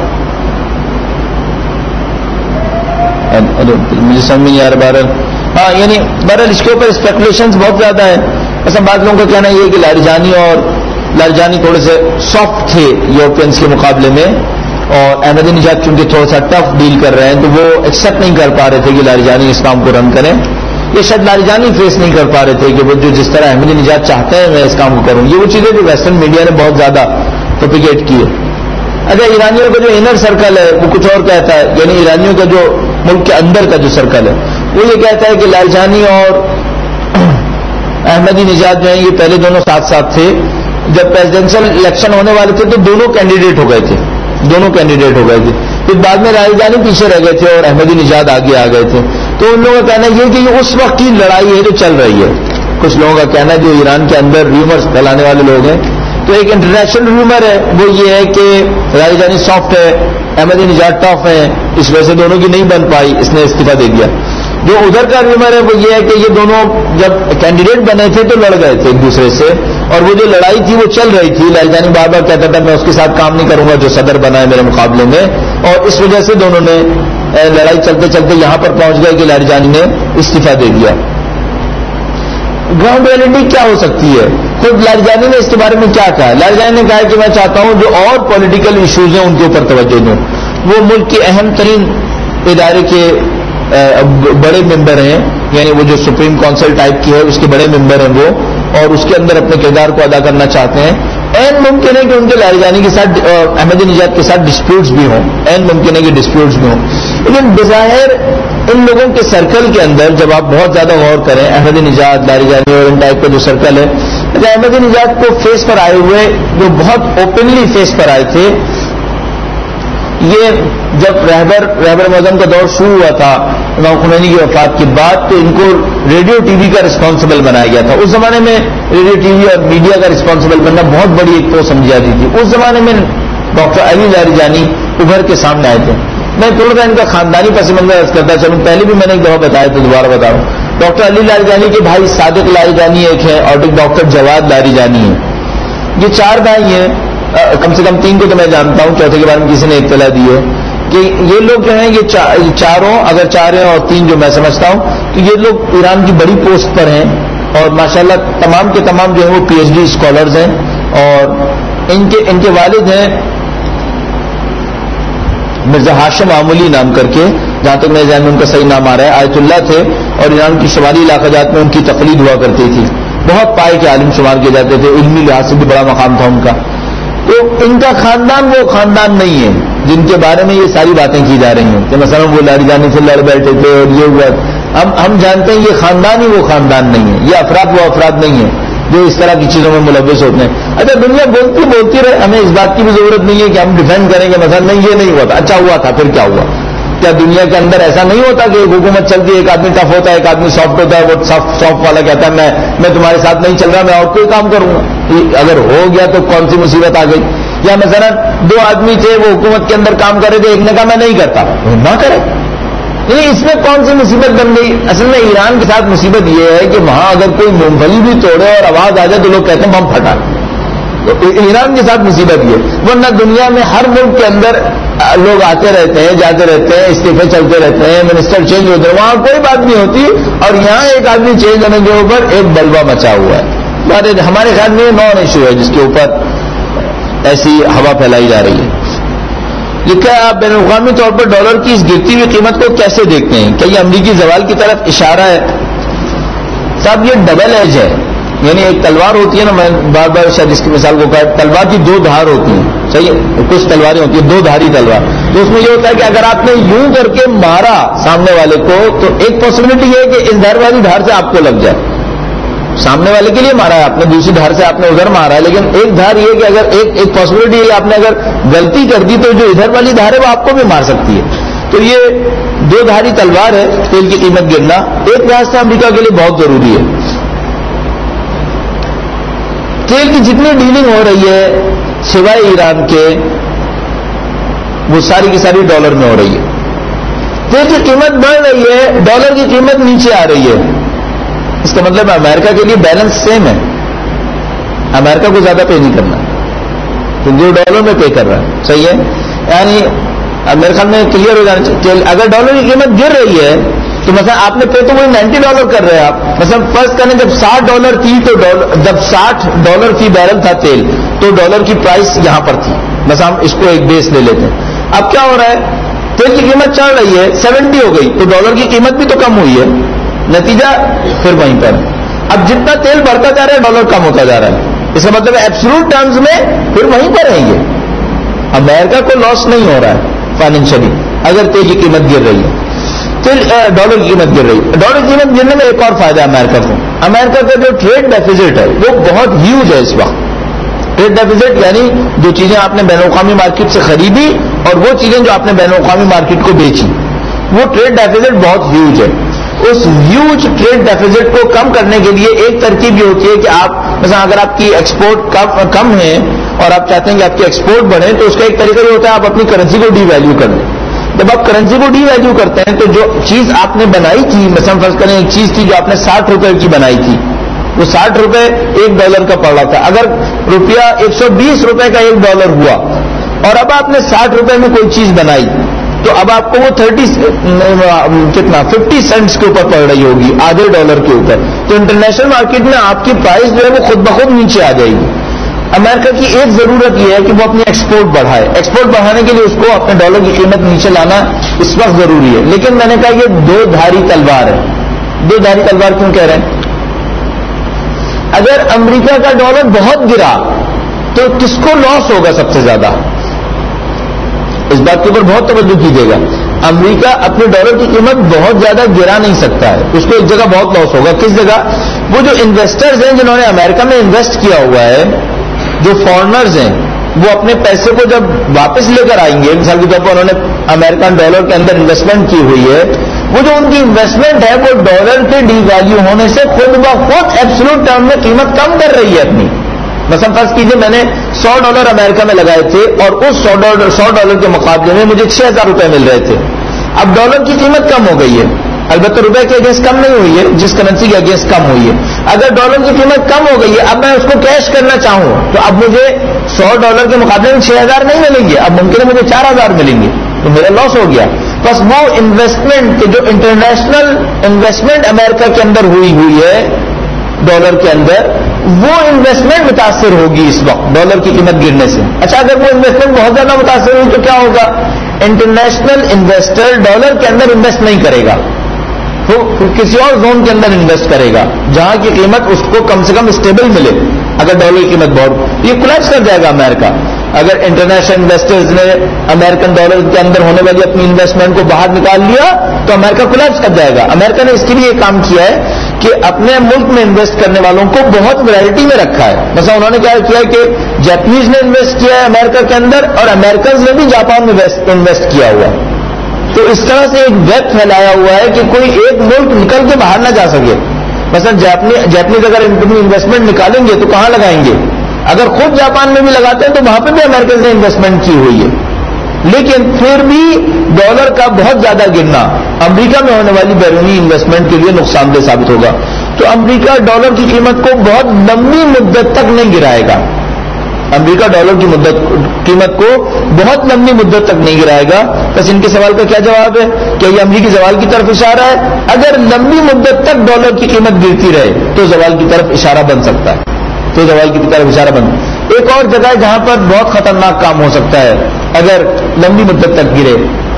مجھے سمجھ نہیں آ رہا بہرحال. ہاں یعنی بہرحال اس کے اوپر اسپیکولیشنز بہت زیادہ ہے. ایسا بعض لوگوں کا کہنا یہ ہے کہ لارجانی اور لارجانی تھوڑے سے سافٹ تھے یورپینس کے مقابلے میں, اور احمدی نژاد چونکہ تھوڑا سا ٹف ڈیل کر رہے ہیں تو وہ ایکسیپٹ نہیں کر پا رہے تھے کہ لاریجانی اس کام کو رن کریں. یہ شاید لاریجانی فیس نہیں کر پا رہے تھے کہ وہ جو جس طرح احمدی نژاد چاہتے ہیں میں اس کام کو کروں. یہ وہ چیزیں جو ویسٹرن میڈیا نے بہت زیادہ پروپیگیٹ کی ہے. اچھا, ایرانیوں کا جو انر سرکل ہے وہ کچھ اور کہتا ہے, یعنی ایرانیوں کا جو ملک کے اندر کا جو سرکل ہے وہ یہ کہتا ہے کہ لاریجانی اور احمدی نژاد جو ہیں یہ پہلے دونوں ساتھ ساتھ تھے. جب پریزیڈینشل الیکشن ہونے والے تھے تو دونوں کینڈیڈیٹ ہو گئے تھے دونوں کینڈیڈیٹ ہو گئے تھے پھر بعد میں لاریجانی پیچھے رہ گئے تھے اور احمدی نژاد آگے آ گئے تھے. تو ان لوگوں کا کہنا یہ کہ یہ اس وقت کی لڑائی ہے جو چل رہی ہے. کچھ لوگوں کا کہنا ہے جو ایران کے اندر ریومرز پھیلانے والے لوگ ہیں, تو ایک انٹرنیشنل ریومر ہے وہ یہ ہے کہ لاریجانی سافٹ ہے, احمدی نژاد ٹف ہے, اس وجہ سے دونوں کی نہیں بن پائی, اس نے استعفیٰ دے دیا. جو ادھر کا ریومر ہے وہ یہ ہے کہ یہ دونوں جب کینڈیڈیٹ بنے تھے تو لڑ گئے تھے ایک دوسرے سے, اور وہ جو لڑائی تھی وہ چل رہی تھی. لاریجانی بار بار کہتا تھا میں اس کے ساتھ کام نہیں کروں گا جو صدر بنا ہے میرے مقابلے میں, اور اس وجہ سے دونوں نے لڑائی چلتے چلتے یہاں پر پہنچ گئے کہ لاریجانی نے استعفیٰ دے دیا. گراؤنڈ ریئلٹی کیا ہو سکتی ہے؟ خود لاریجانی نے اس کے بارے میں کیا کہا؟ لاریجانی نے کہا کہ میں چاہتا ہوں جو اور پولیٹیکل ایشوز ہیں ان کے اوپر توجہ دوں. وہ ملک کے اہم ترین ادارے کے بڑے ممبر ہیں, یعنی وہ جو سپریم کونسل ٹائپ کی ہے اس کے بڑے ممبر ہیں وہ, اور اس کے اندر اپنے کردار کو ادا کرنا چاہتے ہیں. این ممکن ہے کہ ان کے لاریجانی کے ساتھ احمدی نژاد کے ساتھ ڈسپیوٹس بھی ہوں, این ممکن ہے کہ ڈسپیوٹس بھی ہوں, لیکن بظاہر ان لوگوں کے سرکل کے اندر جب آپ بہت زیادہ غور کریں, احمدی نژاد, لاریجانی اور ان ٹائپ کا جو سرکل ہے, احمدی نژاد کو فیس پر آئے ہوئے جو بہت اوپنلی فیس پر آئے تھے, یہ جب رہبر رہبر معظم کا دور شروع ہوا تھا امام خمینی کی وفات کے بعد, تو ان کو ریڈیو ٹی وی کا رسپانسبل بنایا گیا تھا. اس زمانے میں ریڈیو ٹی وی اور میڈیا کا رسپانسبل بننا بہت بڑی ایک تو سمجھی جاتی تھی. اس زمانے میں ڈاکٹر علی لاریجانی ابھر کے سامنے آئے تھے. میں تھوڑا سا ان کا خاندانی پس منظر عرض کرتا چلوں, پہلے بھی میں نے ایک دفعہ بتایا تو دوبارہ بتا رہا ہوں. ڈاکٹر علی لاریجانی کے بھائی صادق لاریجانی ایک ہیں, اور ایک ڈاکٹر جواد لاریجانی ہیں. یہ چار بھائی ہیں, کم سے کم تین کو تو میں جانتا ہوں, چوتھے کے بارے میں کسی نے اطلاع دی ہے کہ یہ لوگ جو ہیں یہ چاروں, اگر چار ہیں اور تین جو میں سمجھتا ہوں, کہ یہ لوگ ایران کی بڑی پوسٹ پر ہیں, اور ماشاءاللہ تمام کے تمام جو ہیں وہ پی ایچ ڈی اسکالرز ہیں. اور ان کے ان کے والد ہیں مرزا ہاشم عاملی نام کر کے, جہاں تک میرے ذہن میں ان کا صحیح نام آ رہا ہے, آیت اللہ تھے, اور ایران کی شمالی علاقہ جات میں ان کی تقلید ہوا کرتی تھی. بہت پائے کے عالم شمار کیے جاتے تھے, علمی لحاظ سے بھی بڑا مقام تھا ان کا. تو ان کا خاندان وہ خاندان نہیں ہے جن کے بارے میں یہ ساری باتیں کی جا رہی ہیں کہ مثلا وہ لاریجانی سے لڑ بیٹھے تھے اور یہ ہوا. ہم ہم جانتے ہیں یہ خاندان ہی وہ خاندان نہیں ہے, یہ افراد وہ افراد نہیں ہے جو اس طرح کی چیزوں میں ملوث ہوتے ہیں. اچھا, دنیا بولتی بولتی رہے, ہمیں اس بات کی بھی ضرورت نہیں ہے کہ ہم ڈیفینڈ کریں گے مثلا نہیں یہ نہیں ہوا تھا, اچھا ہوا تھا پھر کیا ہوا. کیا دنیا کے اندر ایسا نہیں ہوتا کہ ایک حکومت چلتی ہے, ایک آدمی ٹف ہوتا ہے, ایک آدمی سافٹ ہوتا ہے, وہ سافٹ سافٹ والا کہتا ہے میں میں تمہارے ساتھ نہیں چل رہا, میں اور کوئی کام کروں گا. اگر ہو گیا تو کون سی مصیبت آ گئی. یا مثلا دو آدمی تھے وہ حکومت کے اندر کام کر رہے تھے, ایک نے کہا میں نہیں کرتا, نہ کرے, یعنی اس میں کون سی مصیبت بن گئی. اصل میں ایران کے ساتھ مصیبت یہ ہے کہ وہاں اگر کوئی مونگ پھلی بھی توڑے اور آواز آ جائے تو لوگ کہتے ہیں بم پھٹا. تو ایران کے ساتھ مصیبت یہ, ورنہ دنیا میں ہر ملک کے اندر لوگ آتے رہتے ہیں, جاتے رہتے ہیں, استعفے چلتے رہتے ہیں, منسٹر چینج ہوتے ہیں, وہاں کوئی بات نہیں ہوتی, اور یہاں ایک آدمی چینج ہونے کے اوپر ایک بلوا مچا ہوا ہے. ہمارے خیال میں یہ نان ایشو ہے جس کے اوپر ایسی ہوا پھیلائی جا رہی ہے. لکھا ہے آپ بین الاقوامی طور پر ڈالر کی اس گرتی ہوئی قیمت کو کیسے دیکھتے ہیں؟ کیا یہ امریکی زوال کی طرف اشارہ ہے؟ صاحب یہ ڈبل ایج ہے, یعنی ایک تلوار ہوتی ہے نا, میں بار بار شاید اس کی مثال کو کہا, تلوار کی دو دھار ہوتی ہیں, صحیح ہے, کچھ تلواریں ہوتی ہیں دو دھاری تلوار. تو اس میں یہ ہوتا ہے کہ اگر آپ نے یوں کر کے مارا سامنے والے کو تو ایک پاسبلٹی ہے کہ اس دھار والی دھار سے آپ کو لگ جائے. سامنے والے کے لیے مارا ہے آپ نے, دوسری دھار سے آپ نے ادھر مارا ہے, لیکن ایک دھار یہ کہ اگر ایک ایک پاسبلٹی ہے آپ نے اگر غلطی کر دی تو جو ادھر والی دھار ہے وہ آپ کو بھی مار سکتی ہے. تو یہ دو دھاری تلوار ہے تیل کی قیمت گرنا, ایک لحاظ سے امریکہ کے لیے بہت ضروری ہے. تیل کی جتنی ڈیلنگ ہو رہی ہے سوائے ایران کے وہ ساری کی ساری ڈالر میں ہو رہی ہے. تیل کی قیمت بڑھ رہی ہے, ڈالر کی قیمت نیچے آ رہی ہے. اس کا مطلب امریکہ کے لیے بیلنس سیم ہے, امریکہ کو زیادہ پے نہیں کرنا کیونکہ وہ ڈالر میں پے کر رہا ہے, صحیح ہے. یعنی میرے خیال میں کلیئر ہو جانا چاہیے. اگر ڈالر کی قیمت گر رہی ہے تو مثلا آپ نے پے تو وہی نائنٹی ڈالر کر رہے ہیں آپ, مثلا فرض کریں جب ساٹھ ڈالر تھی تو جب ساٹھ ڈالر فی بیرل تھا تیل تو ڈالر کی پرائس یہاں پر تھی, مثلا ہم اس کو ایک بیس لے لیتے ہیں. اب کیا ہو رہا ہے, تیل کی قیمت چڑھ رہی ہے, سیونٹی ہو گئی, تو ڈالر کی قیمت بھی تو کم ہوئی ہے, نتیجہ پھر وہیں پر. اب جتنا تیل بڑھتا جا رہا ہے ڈالر کم ہوتا جا رہا ہے, اس کا مطلب ایبسولوٹ ٹرمز میں پھر وہیں پر رہیں گے. امریکہ کو لاس نہیں ہو رہا ہے فائنینشلی اگر تیل کی قیمت گر رہی ہے, تیل ڈالر کی قیمت گر رہی ہے. ڈالر کی قیمت گرنے میں ایک اور فائدہ ہے امریکہ کو. امریکہ کا جو ٹریڈ ڈیفیزٹ ہے وہ بہت ہیوج ہے اس وقت. ٹریڈ ڈیفیزٹ یعنی جو چیزیں آپ نے بین الاقوامی مارکیٹ سے خریدی اور وہ چیزیں جو آپ نے بین الاقوامی مارکیٹ کو بیچی, وہ ٹریڈ ڈیفیزٹ بہت ہیوج ہے. اس ہیوج ٹریڈ ڈیفیزٹ کو کم کرنے کے لیے ایک ترکیب یہ ہوتی ہے کہ آپ مثلا اگر آپ کی ایکسپورٹ کم ہے اور آپ چاہتے ہیں کہ آپ کی ایکسپورٹ بڑھے, تو اس کا ایک طریقہ یہ ہوتا ہے آپ اپنی کرنسی کو ڈی ویلیو کر دیں. جب آپ کرنسی کو ڈی ویلیو کرتے ہیں تو جو چیز آپ نے بنائی تھی, مثلا فرض کریں ایک چیز تھی جو آپ نے ساٹھ روپے کی بنائی تھی, وہ ساٹھ روپے ایک ڈالر کا پڑ رہا تھا. اگر روپیہ ایک سو بیس روپے کا ایک ڈالر ہوا اور اب آپ نے ساٹھ روپے میں کوئی چیز بنائی, تو اب آپ کو وہ تھرٹی کتنا ففٹی سینٹس کے اوپر پڑ رہی ہوگی, آدھے ڈالر کے اوپر. تو انٹرنیشنل مارکیٹ میں آپ کی پرائس جو ہے وہ خود بخود نیچے آ جائے گی. امریکہ کی ایک ضرورت یہ ہے کہ وہ اپنی ایکسپورٹ بڑھائے. ایکسپورٹ بڑھانے کے لیے اس کو اپنے ڈالر کی قیمت نیچے لانا اس وقت ضروری ہے. لیکن میں نے کہا یہ دو دھاری تلوار ہے. دو دھاری تلوار کیوں کہہ رہے ہیں؟ اگر امریکہ کا ڈالر بہت گرا تو کس کو لاس ہوگا سب سے زیادہ؟ اس بات کے اوپر بہت توجہ کیجیے گا. امریکہ اپنے ڈالر کی قیمت بہت زیادہ گرا نہیں سکتا ہے, اس کو ایک جگہ بہت لاس ہوگا. کس جگہ؟ وہ جو انویسٹرز ہیں جنہوں نے امریکہ میں انویسٹ کیا ہوا ہے, جو فارنرز ہیں, وہ اپنے پیسے کو جب واپس لے کر آئیں گے, مثال کے طور پر انہوں نے امریکن ڈالر کے اندر انویسٹمنٹ کی ہوئی ہے, وہ جو ان کی انویسٹمنٹ ہے وہ ڈالر کے ڈی ویلیو ہونے سے خود بخود ایبسولوٹ ٹرم میں قیمت کم کر رہی ہے اپنی. مثلا فرض کیجیے میں نے سو ڈالر امریکہ میں لگائے تھے اور اس سو ڈالر سو ڈالر کے مقابلے میں مجھے چھ ہزار روپے مل رہے تھے. اب ڈالر کی قیمت کم ہو گئی ہے, البتہ روپے کے اگینسٹ کم نہیں ہوئی ہے, جس کرنسی کے اگینسٹ کم ہوئی ہے. اگر ڈالر کی قیمت کم ہو گئی ہے, اب میں اس کو کیش کرنا چاہوں تو اب مجھے سو ڈالر کے مقابلے میں چھ ہزار نہیں ملیں گے, اب ممکن ہے مجھے چار ہزار ملیں گے, تو میرا لاس ہو گیا. بس وہ انویسٹمنٹ جو انٹرنیشنل انویسٹمنٹ امریکہ کے اندر ہوئی ہوئی ہے ڈالر کے اندر, وہ انویسٹمنٹ متاثر ہوگی اس وقت ڈالر کی قیمت گرنے سے. اچھا اگر وہ انویسٹمنٹ بہت زیادہ متاثر ہوئی تو کیا ہوگا؟ انٹرنیشنل انویسٹر ڈالر کے اندر انویسٹ نہیں کرے گا, وہ کسی اور زون کے اندر انویسٹ کرے گا جہاں کی قیمت اس کو کم سے کم اسٹیبل ملے. اگر ڈالر کی قیمت بہت, یہ کولیپس کر جائے گا امریکہ. اگر انٹرنیشنل انویسٹرز نے امریکن ڈالر کے اندر ہونے والی اپنی انویسٹمنٹ کو باہر نکال لیا تو امریکہ کولیپس کر جائے گا. امریکہ نے اس کے لیے کام کیا ہے کہ اپنے ملک میں انویسٹ کرنے والوں کو بہت ویرائٹی میں رکھا ہے. مثلا انہوں نے کیا کیا کہ جاپنیز نے انویسٹ کیا ہے امریکہ کے اندر اور امریکنز نے بھی جاپان میں انویسٹ کیا ہوا ہے. تو اس طرح سے ایک ویب پھیلایا ہوا ہے کہ کوئی ایک ملک نکل کے باہر نہ جا سکے. مثلا جاپنیز اگر اپنی انویسٹمنٹ نکالیں گے تو کہاں لگائیں گے؟ اگر خود جاپان میں بھی لگاتے ہیں تو وہاں پہ بھی امریکن نے انویسٹمنٹ کی ہوئی ہے. لیکن پھر بھی ڈالر کا بہت زیادہ گرنا امریکہ میں ہونے والی بیرونی انویسٹمنٹ کے لیے نقصان دہ ثابت ہوگا. تو امریکہ ڈالر کی قیمت کو بہت لمبی مدت تک نہیں گرائے گا. امریکہ ڈالر کی مدت قیمت کو بہت لمبی مدت تک نہیں گرائے گا. بس ان کے سوال کا کیا جواب ہے؟ کیا یہ امریکی زوال کی طرف اشارہ ہے؟ اگر لمبی مدت تک ڈالر کی قیمت گرتی رہے تو زوال کی طرف اشارہ بن سکتا ہے. تو زوال کی طرف اشارہ بن. ایک اور جگہ جہاں پر بہت خطرناک کام ہو سکتا ہے اگر لمبی مدت تک گرے.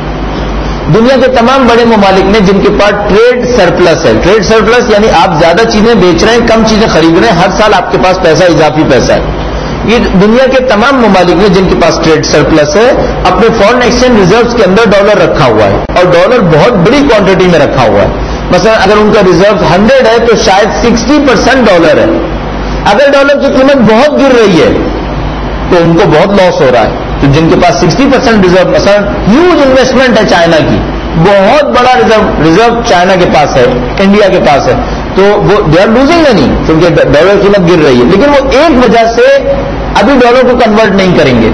دنیا کے تمام بڑے ممالک نے جن کے پاس ٹریڈ سرپلس ہے, ٹریڈ سرپلس یعنی آپ زیادہ چیزیں بیچ رہے ہیں, کم چیزیں خرید رہے ہیں, ہر سال آپ کے پاس پیسہ اضافی پیسہ ہے. یہ دنیا کے تمام ممالک نے جن کے پاس ٹریڈ سرپلس ہے اپنے فورن ایکسچینج ریزروز کے اندر ڈالر رکھا ہوا ہے, اور ڈالر بہت بڑی کوانٹٹی میں رکھا ہوا ہے. مثلا اگر ان کا ریزرو ہنڈریڈ ہے تو شاید سکسٹی پرسینٹ ڈالر ہے. اگر ڈالر کی قیمت بہت گر رہی ہے تو ان کو بہت لاس ہو رہا ہے. تو جن کے پاس سکسٹی پرسینٹ ریزرو, مثلا ہیوج انویسٹمنٹ ہے چائنا کی, بہت بڑا ریزرو ریزرو چائنا کے پاس ہے, انڈیا کے پاس ہے, تو وہ دے آر لوزنگ منی کیونکہ ڈالر کی قیمت گر رہی ہے. لیکن وہ ایک وجہ سے ابھی ڈالر کو کنورٹ نہیں کریں گے.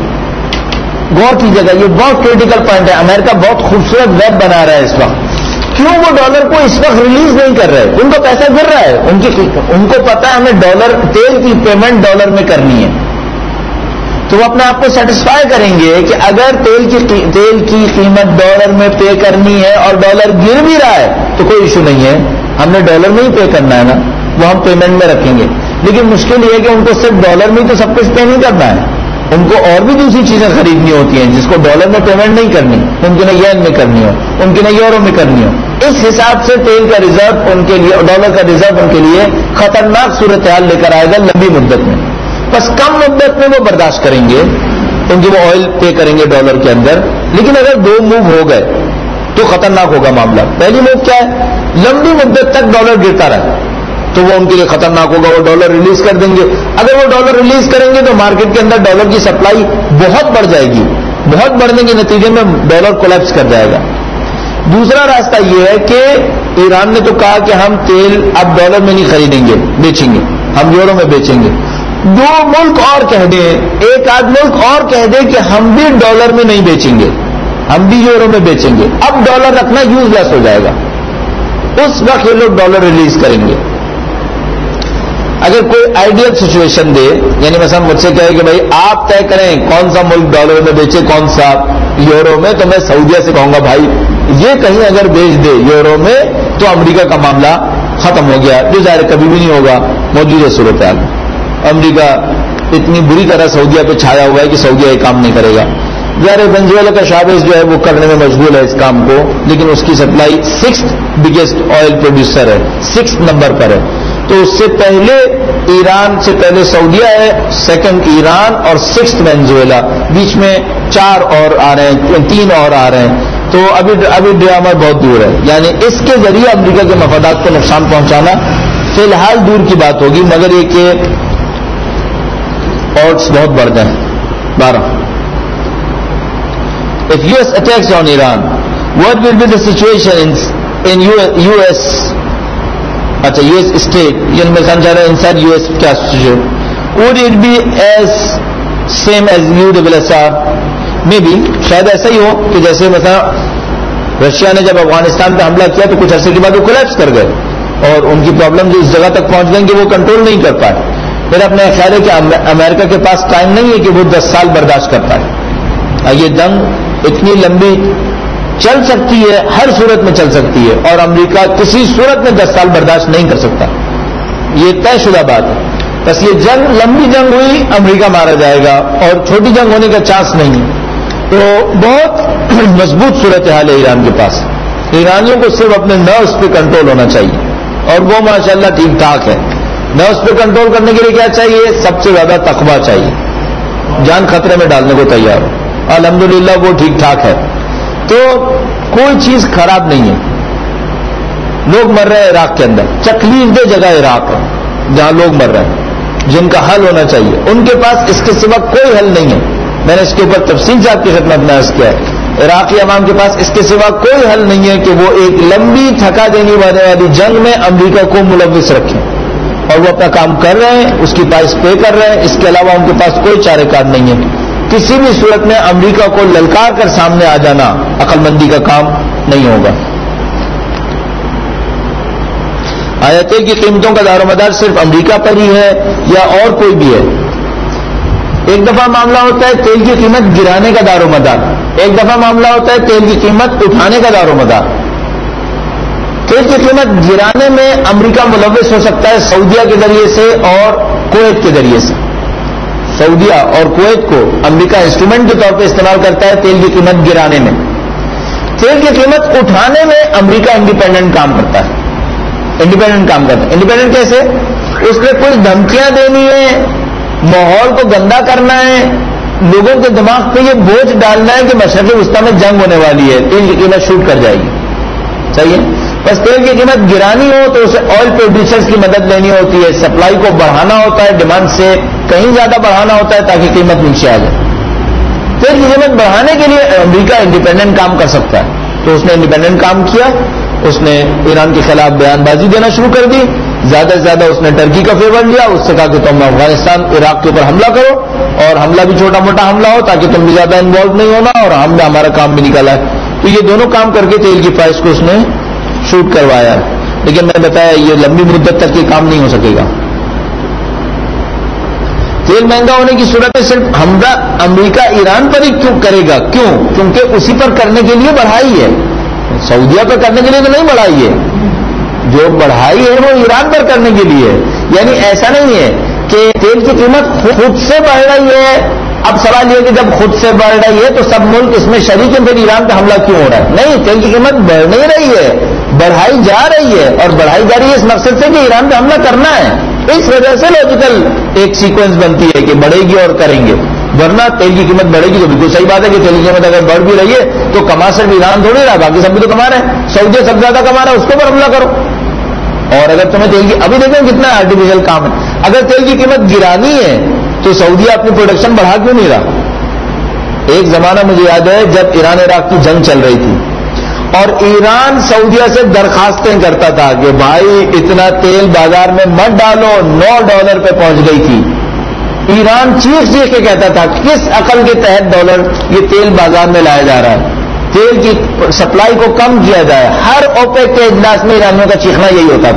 غور کیجیے گا, یہ بہت کریٹیکل پوائنٹ ہے. امریکہ بہت خوبصورت ویب بنا رہا ہے اس وقت. کیوں وہ ڈالر کو اس وقت ریلیز نہیں کر رہے؟ ان کو پیسہ گر رہا ہے, ان کی ان کو پتا ہے ہمیں ڈالر تیل کی پیمنٹ ڈالر میں کرنی ہے, تو وہ اپنے آپ کو سیٹسفائی کریں گے کہ اگر تیل کی تیل کی قیمت ڈالر میں پے کرنی ہے اور ڈالر گر بھی رہا ہے تو کوئی ایشو نہیں ہے, ہم نے ڈالر میں ہی پے کرنا ہے نا, وہ ہم پیمنٹ میں رکھیں گے. لیکن مشکل یہ ہے کہ ان کو صرف ڈالر میں ہی تو سب کچھ پے نہیں کرنا ہے, ان کو اور بھی دوسری چیزیں خریدنی ہوتی ہیں جس کو ڈالر میں پیمنٹ نہیں کرنی، ممکن ہے ین میں کرنی ہو، ممکن ہے یورو میں کرنی ہو. اس حساب سے تیل کا ریزرو ان کے لیے، ڈالر کا ریزرو ان کے لیے خطرناک صورتحال لے کر آئے گا لمبی مدت میں. بس کم مدت میں وہ برداشت کریں گے کیونکہ وہ آئل پے کریں گے ڈالر کے اندر، لیکن اگر دو موو ہو گئے تو خطرناک ہوگا معاملہ. پہلی موو کیا ہے؟ لمبی مدت تک ڈالر گرتا رہے تو وہ ان کے لیے خطرناک ہوگا، وہ ڈالر ریلیز کر دیں گے. اگر وہ ڈالر ریلیز کریں گے تو مارکیٹ کے اندر ڈالر کی سپلائی بہت بڑھ جائے گی، بہت بڑھنے کے نتیجے میں ڈالر کولیپس کر جائے گا. دوسرا راستہ یہ ہے کہ ایران نے تو کہا کہ ہم تیل اب ڈالر میں نہیں خریدیں گے، بیچیں گے، ہم یورو میں بیچیں گے. دو ملک اور کہہ دیں، ایک آدھ ملک اور کہہ دیں کہ ہم بھی ڈالر میں نہیں بیچیں گے، ہم بھی یورو میں بیچیں گے. اب ڈالر رکھنا یوز لیس ہو جائے گا، اس وقت یہ لوگ ڈالر ریلیز کریں گے. اگر کوئی آئیڈیل سچویشن دے، یعنی مثلا مجھ سے کہے کہ بھائی آپ طے کریں کون سا ملک ڈالر میں بیچے کون سا یورو میں، تو میں سعودیہ سے کہوں گا بھائی یہ کہیں اگر بیچ دے یورو میں تو امریکہ کا معاملہ ختم ہو گیا، جو ظاہر کبھی بھی نہیں ہوگا موجودہ صورتحال. امریکہ اتنی بری طرح سعودیہ پہ چھایا ہوا ہے کہ سعودیہ یہ کام نہیں کرے گا. ظاہر وینزویلا کا شابیز جو ہے وہ کرنے میں مشغول ہے اس کام کو، لیکن اس کی supply six biggest oil producer ہے، سکس نمبر پر ہے. تو اس سے پہلے ایران سے پہلے سعودیہ ہے، سیکنڈ ایران اور سکس وینزویلا، بیچ میں چار اور آ رہے ہیں، تین اور آ رہے ہیں. تو ابھی ابھی ڈرامہ بہت دور ہے. یعنی اس کے ذریعے امریکہ کے مفادات کو نقصان پہنچانا فی الحال دور کی بات ہوگی، مگر یہ کہ odds بہت بڑھ گئے ہیں. بارہ If U S attacks on Iran, what will be the situation in, in U S اچھا U S state, یہ میں سمجھا رہا ہوں inside U S کیا situation? Would it be as same as U S S R? Maybe شاید ایسا ہی ہو کہ جیسے مثلا رشیا نے جب افغانستان پہ حملہ کیا تو کچھ عرصے کے بعد وہ کولیپس کر گئے اور ان کی پرابلم جو اس جگہ تک پہنچ گئیں کہ وہ کنٹرول نہیں کر پائے. پھر اپنے خیال ہے کہ امریکہ کے پاس ٹائم نہیں ہے کہ وہ دس سال برداشت کر پائے. یہ جنگ اتنی لمبی چل سکتی ہے، ہر صورت میں چل سکتی ہے، اور امریکہ کسی صورت میں دس سال برداشت نہیں کر سکتا. یہ طے شدہ بات ہے. بس یہ جنگ لمبی جنگ ہوئی، امریکہ مارا جائے گا، اور چھوٹی جنگ ہونے کا چانس نہیں ہے. تو بہت مضبوط صورتحال ہے ایران کے پاس. ایرانیوں کو صرف اپنے نروس پہ کنٹرول ہونا چاہیے، اور وہ ماشاءاللہ ٹھیک ٹھاک ہے. نروس پہ کنٹرول کرنے کے لیے کیا چاہیے؟ سب سے زیادہ تقویٰ چاہیے، جان خطرے میں ڈالنے کو تیار ہو. الحمدللہ وہ ٹھیک ٹھاک ہے. تو کوئی چیز خراب نہیں ہے. لوگ مر رہے ہیں عراق کے اندر، تکلیف دہ جگہ عراق ہے جہاں لوگ مر رہے ہیں، جن کا حل ہونا چاہیے. ان کے پاس اس کے سوا کوئی حل نہیں ہے. میں نے اس کے اوپر تفصیل سے آپ کی خدمت میں عرض کیا ہے. عراقی عوام کے پاس اس کے سوا کوئی حل نہیں ہے کہ وہ ایک لمبی تھکا دینے والی جنگ میں امریکہ کو ملوث رکھیں، اور وہ اپنا کام کر رہے ہیں، اس کی پرائس پے کر رہے ہیں. اس کے علاوہ ان کے پاس کوئی چارہ کار نہیں ہے. کسی بھی صورت میں امریکہ کو للکار کر سامنے آ جانا عقل مندی کا کام نہیں ہوگا. آیا تیل کی قیمتوں کا دار و مدار صرف امریکہ پر ہی ہے یا اور کوئی بھی ہے؟ ایک دفعہ معاملہ ہوتا ہے تیل کی قیمت گرانے کا دار و مدار، ایک دفعہ معاملہ ہوتا ہے تیل کی قیمت اٹھانے کا دار و مدار. تیل کی قیمت گرانے میں امریکہ ملوث ہو سکتا ہے سعودیہ کے ذریعے سے اور کویت کے ذریعے سے. سعودیہ اور کویت کو امریکہ انسٹرومنٹ کے طور پہ استعمال کرتا ہے تیل کی قیمت گرانے میں. تیل کی قیمت اٹھانے میں امریکہ انڈیپینڈنٹ کام کرتا ہے. انڈیپینڈنٹ کام کرتا ہے. انڈیپینڈنٹ کیسے؟ اس نے کچھ دھمکیاں دینی ہے، ماحول کو گندا کرنا ہے، لوگوں کے دماغ پہ یہ بوجھ ڈالنا ہے کہ مشرق وسطیٰ میں جنگ ہونے والی ہے، تیل کی قیمت شوٹ کر جائے گی. صحیح ہے. بس تیل کی قیمت گرانی ہو تو اسے آئل پروڈیوسرز کی مدد لینی ہوتی ہے، سپلائی کو بڑھانا ہوتا ہے، ڈیمانڈ سے کہیں زیادہ بڑھانا ہوتا ہے تاکہ قیمت نیچے آ جائے. تیل کی قیمت بڑھانے کے لیے امریکہ انڈیپینڈنٹ کام کر سکتا ہے. تو اس نے انڈیپینڈنٹ کام کیا، اس نے ایران کے خلاف بیان بازی دینا شروع کر دی. زیادہ سے زیادہ اس نے ٹرکی کا فیور لیا، اس سے کہا کہ تم افغانستان عراق کے اوپر حملہ کرو، اور حملہ بھی چھوٹا موٹا حملہ ہو تاکہ تم بھی زیادہ انوالو نہیں ہونا، اور ہم نے ہمارا کام بھی نکالا ہے. تو یہ دونوں کام کر کے تیل کی پرائس کو اس نے شوٹ کروایا. لیکن میں نے بتایا یہ لمبی مدت تک یہ کام نہیں ہو سکے گا. تیل مہنگا ہونے کی صورت میں صرف حملہ امریکہ ایران پر ہی کیوں کرے گا؟ کیوں؟ کیونکہ اسی پر کرنے کے لیے بڑھائی ہے. سعودیہ پر کرنے کے لیے تو نہیں بڑھائی ہے، جو بڑھائی ہے وہ ایران پر کرنے کے لیے ہے. یعنی ایسا نہیں ہے کہ تیل کی قیمت خود سے بڑھ رہی ہے اب سوال یہ کہ جب خود سے بڑھ رہی ہے تو سب ملک اس میں شریک ہیں، پھر ایران پہ حملہ کیوں ہو رہا ہے؟ نہیں، تیل کی قیمت بڑھ نہیں رہی ہے، بڑھائی جا رہی ہے، اور بڑھائی جا رہی ہے اس مقصد سے کہ ایران پہ حملہ کرنا ہے. اس وجہ سے لاجیکل ایک سیکوینس بنتی ہے کہ بڑھے گی اور کریں گے، ورنہ تیل کی قیمت بڑھے گی تو بالکل صحیح بات ہے کہ تیل کی قیمت اگر بڑھ بھی رہی ہے تو کما صرف ایران تھوڑی رہا، باقی سب بھی تو کما رہے ہیں. سعودی سب زیادہ کما رہا ہے، اس کے اوپر حملہ کرو. اور اگر تمہیں تیل کی ابھی دیکھیں کتنا آرٹیفیشل کام ہے، اگر تیل کی قیمت گرانی ہے تو سعودی اپنی پروڈکشن بڑھا کیوں نہیں رہا؟ ایک زمانہ مجھے یاد ہے جب ایران عراق کی جنگ چل رہی تھی اور ایران سعودیہ سے درخواستیں کرتا تھا کہ بھائی اتنا تیل بازار میں مت ڈالو، نو ڈالر پہ پہنچ گئی تھی. ایران چیخ چیخ کے کہتا تھا کس عقل کے تحت ڈالر یہ تیل بازار میں لایا جا رہا ہے، تیل کی سپلائی کو کم کیا جائے. ہر اوپیک کے اجلاس میں ایرانیوں کا چیخنا یہی ہوتا تھا.